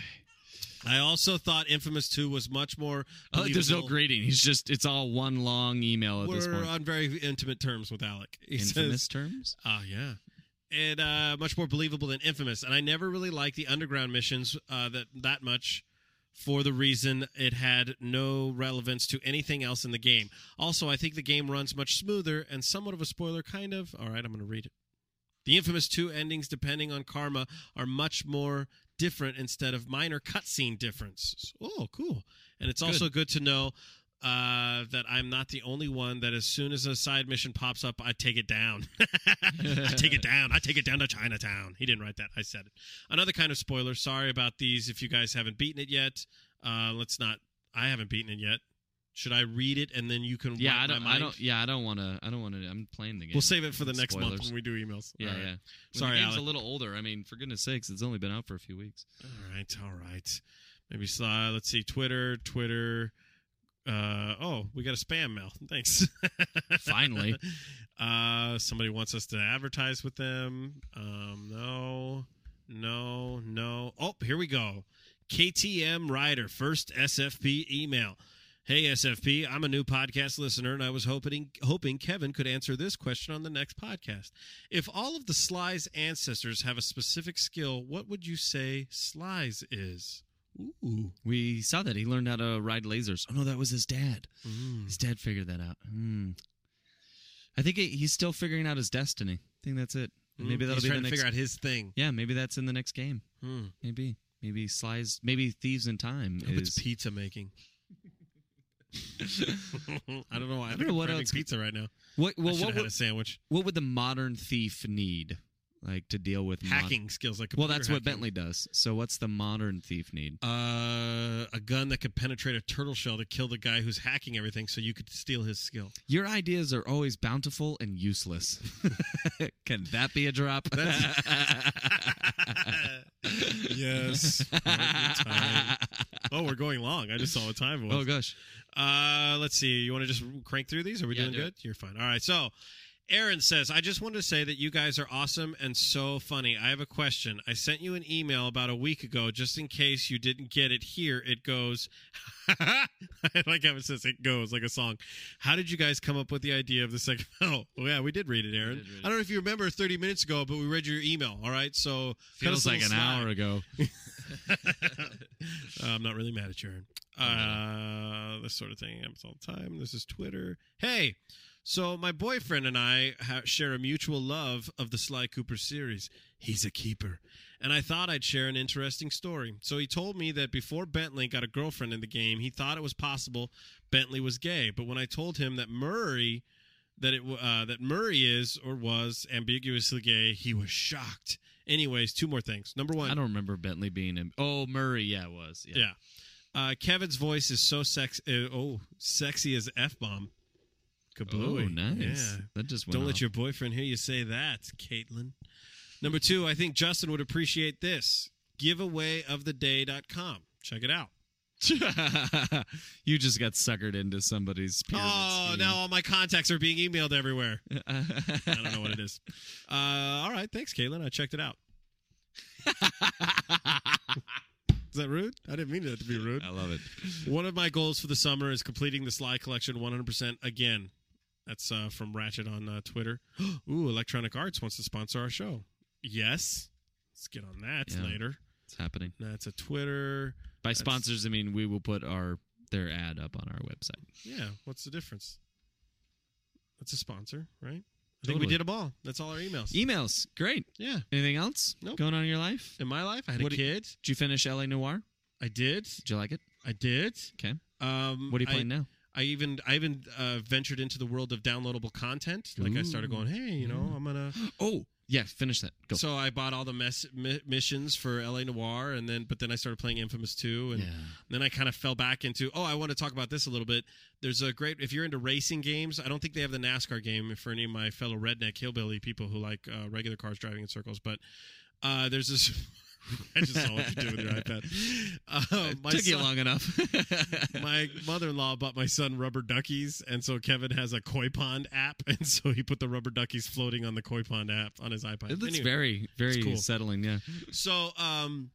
I also thought Infamous two was much more Oh, there's no believable. greeting. He's just, it's all one long email at this We're point. on very intimate terms with Alec. He Infamous says, terms? oh, yeah. And uh, much more believable than Infamous. And I never really liked the underground missions uh, that that much for the reason it had no relevance to anything else in the game. Also, I think the game runs much smoother and somewhat of a spoiler, kind of. All right, I'm going to read it. The Infamous two endings, depending on karma, are much more different instead of minor cutscene differences. Oh, cool. And it's also good to know uh, that I'm not the only one that as soon as a side mission pops up, I take it down. I take it down. I take it down to Chinatown. He didn't write that. I said it. Another kind of spoiler. Sorry about these if you guys haven't beaten it yet. Uh, let's not. I haven't beaten it yet. Should I read it and then you can Yeah, wipe I don't. my I mind? don't. Yeah, I don't want to. I don't want to. I'm playing the game. We'll save it for the next month Spoilers. when we do emails. Yeah, All right. yeah. When Sorry, the game's Alec. a little older. I mean, for goodness sakes, it's only been out for a few weeks. All right, all right. Maybe uh, let's see. Twitter, Twitter. Uh, oh, we got a spam mail. Thanks. Finally. uh, somebody wants us to advertise with them. Um, no, no, no. Oh, here we go. K T M Rider, first S F P email. Hey, S F P, I'm a new podcast listener, and I was hoping hoping Kevin could answer this question on the next podcast. If all of the Sly's ancestors have a specific skill, what would you say Sly's is? Ooh. We saw that he learned how to ride lasers. Oh no, that was his dad. Mm. His dad figured that out. Hmm. I think he- he's still figuring out his destiny. I think that's it. Maybe that'll He's be trying the to next. figure out his thing. Yeah, maybe that's in the next game. Hmm. Maybe, maybe Sly's. Maybe Thieves in Time I hope is. it's pizza making. I don't know why. I I don't think know I'm what craving else- pizza right now. What? I Well, should what have had would, a sandwich. what would the modern thief need, like to deal with mod- Hacking skills like Well, computer that's what hacking. Bentley does. So, what's the modern thief need? Uh, a gun that could penetrate a turtle shell to kill the guy who's hacking everything, so you could steal his skill. Your ideas are always bountiful and useless. Can that be a drop? Yes. Time. Oh, we're going long. I just saw what time it was. Oh gosh. Uh, let's see. You want to just crank through these? Are we Yeah, doing do good? You're fine. All right. So, Aaron says, I just wanted to say that you guys are awesome and so funny. I have a question. I sent you an email about a week ago, just in case you didn't get it. Here it goes. I like how it says it goes, like a song. How did you guys come up with the idea of the second? Oh, yeah, we did read it, Aaron. Read it. I don't know if you remember thirty minutes ago, but we read your email, all right? So Feels like an hour ago. uh, I'm not really mad at you, Aaron. Uh, this sort of thing happens all the time. This is Twitter. Hey. So my boyfriend and I ha- share a mutual love of the Sly Cooper series. He's a keeper. And I thought I'd share an interesting story. So he told me that before Bentley got a girlfriend in the game, he thought it was possible Bentley was gay. But when I told him that Murray, that it uh, that Murray is or was ambiguously gay, he was shocked. Anyways, two more things. Number one. I don't remember Bentley being in. Oh, Murray, yeah, it was. Yeah. Yeah. Uh, Kevin's voice is so sex. Uh, oh, sexy as F-bomb. Kablooey. Oh, nice. Yeah. That just went Don't off. let your boyfriend hear you say that, Caitlin. Number two, I think Justin would appreciate this. giveaway of the day dot com. Check it out. You just got suckered into somebody's pyramid Oh, scheme. now all my contacts are being emailed everywhere. I don't know what it is. Uh, all right. Thanks, Caitlin. I checked it out. Is that rude? I didn't mean that to be rude. I love it. One of my goals for the summer is completing the Sly collection one hundred percent again. That's uh, from Ratchet on uh, Twitter. Ooh, Electronic Arts wants to sponsor our show. Yes. Let's get on that Yeah. later. It's happening. That's a Twitter. By That's- sponsors, I mean we will put our their ad up on our website. Yeah. What's the difference? That's a sponsor, right? I think we Totally. did them all. That's all our emails. Emails, great. Yeah. Anything else Nope. going on in your life? In my life, I had What a do you- kid. Did you finish L A Noire? I did. Did you like it? I did. Okay. Um, What are you I- playing now? I even I even uh, ventured into the world of downloadable content. Like I started going, hey, you know, I'm gonna. Oh, yeah. Finish that. Go. So I bought all the mess, mi- missions for L A Noire, and then but then I started playing Infamous two, and Yeah. then I kind of fell back into. Oh, I want to talk about this a little bit. There's a great if you're into racing games. I don't think they have the NASCAR game for any of my fellow redneck hillbilly people who like uh, regular cars driving in circles. But uh, there's this. I just saw what you did with your iPad. Uh, my Took you son- long enough. my mother-in-law bought my son rubber duckies, and so Kevin has a koi pond app, and so he put the rubber duckies floating on the koi pond app on his iPad. It looks Anyway, very, very cool. settling. Yeah. so um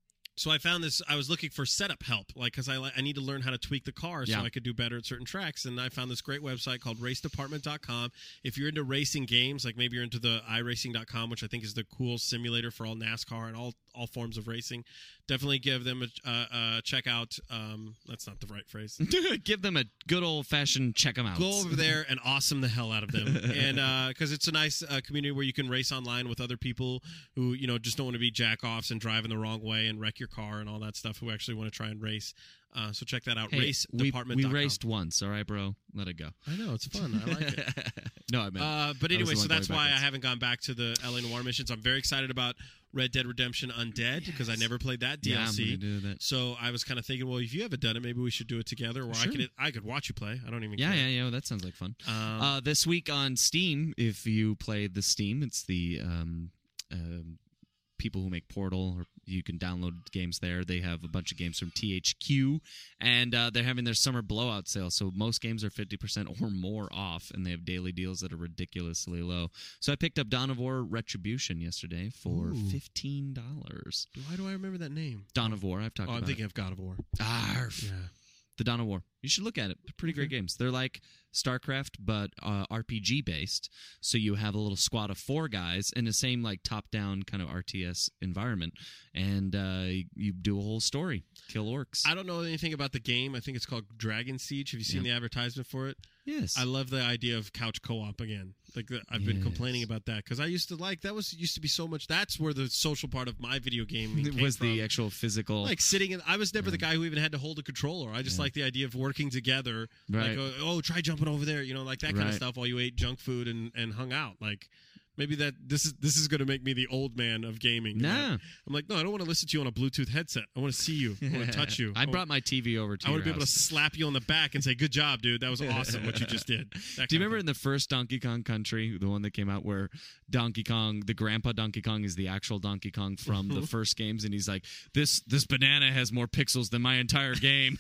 so I found this. I was looking for setup help, like because I li- I need to learn how to tweak the car so Yeah. I could do better at certain tracks. And I found this great website called race department dot com. If you're into racing games, like maybe you're into the i racing dot com, which I think is the cool simulator for all NASCAR and all all forms of racing, definitely give them a uh, uh, check out. Um, that's not the right phrase. Give them a good old fashioned check them out. Go over there and awesome the hell out of them, and because it's a nice uh, community where you can race online with other people who you know just don't want to be jack-offs and driving the wrong way and wreck your car and all that stuff, who actually want to try and race. Uh, so check that out. Hey, race we, department we dot com. raced once. All right, bro. Let it go. I know it's fun. I like it. No, I meant. Uh, but I was anyway, the so one that's going why I backwards. haven't gone back to the L A Noire missions. I'm very excited about Red Dead Redemption Undead because I never played that D L C. Yeah, I'm gonna do that. So I was kind of thinking, well, if you haven't done it, maybe we should do it together, or Sure. I could I could watch you play. I don't even Yeah, care. yeah, yeah. That sounds like fun. Um, Uh, this week on Steam, if you play the Steam, it's the um, um, people who make Portal, or you can download games there. They have a bunch of games from T H Q, and uh, they're having their summer blowout sale. So most games are fifty percent or more off, and they have daily deals that are ridiculously low. So I picked up Dawn of War Retribution yesterday for Ooh. fifteen dollars. Why do I remember that name? Dawn of War, I've talked Oh, I'm about thinking it. of God of War. Arf. Yeah. The Dawn of War. You should look at it. They're pretty great games. They're like StarCraft, but uh, R P G based. So you have a little squad of four guys in the same like top-down kind of R T S environment, and uh, you, you do a whole story, kill orcs. I don't know anything about the game. I think it's called Dragon Siege. Have you seen Yeah. the advertisement for it? yes, I love the idea of couch co-op again. Like the, I've been Yes. complaining about that because I used to like that was used to be so much. That's where the social part of my video game it came was from. the actual physical. Like sitting in, I was never the guy who even had to hold a controller. I just Yeah. like the idea of working together. Right. Like, oh, oh, try jumping over there, you know, like that kind of Right. stuff while you ate junk food and, and hung out. Like maybe that this is this is going to make me the old man of gaming. Nah. I'm like, no, I don't want to listen to you on a Bluetooth headset. I want to see you. I want to touch you. I brought my T V over to I your want to be able to house. slap you on the back and say, "Good job, dude. That was awesome what you just did." That Do kind you of remember thing. in the first Donkey Kong Country, the one that came out where Donkey Kong, the grandpa Donkey Kong, is the actual Donkey Kong from Mm-hmm. the first games, and he's like, "This this banana has more pixels than my entire game."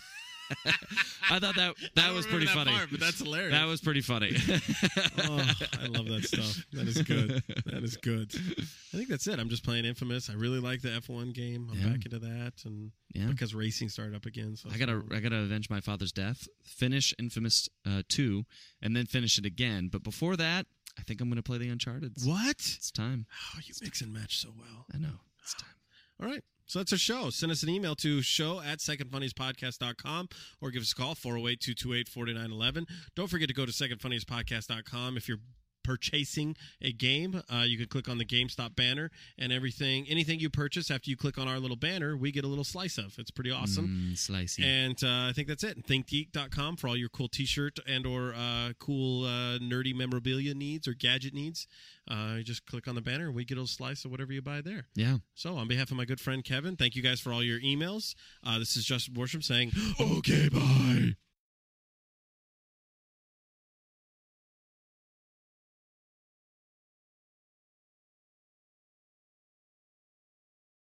I thought that I that don't was remember pretty that funny. part, but that's hilarious. That was pretty funny. Oh, I love that stuff. That is good. That is good. I think that's it. I'm just playing Infamous. I really like the F one game. I'm Yeah. back into that, and Yeah. because racing started up again. So I gotta, I gotta avenge my father's death, finish Infamous uh, two, and then finish it again. But before that, I think I'm gonna play the Uncharted. What? It's time. Oh, you mix and match so well. I know. It's time. All right. So that's our show. Send us an email to show at second funniest podcast dot com or give us a call, four oh eight, two two eight, four nine one one. Don't forget to go to second funniest podcast dot com. If you're purchasing a game, uh, you can click on the GameStop banner, and everything, anything you purchase after you click on our little banner, we get a little slice of. It's pretty awesome. Mm, slicey. And uh, I think that's it. think geek dot com for all your cool t-shirt and or uh, cool uh, nerdy memorabilia needs or gadget needs. Uh, you just click on the banner and we get a slice of whatever you buy there. Yeah. So on behalf of my good friend Kevin, thank you guys for all your emails. Uh, this is Justin Borsham saying, okay, bye.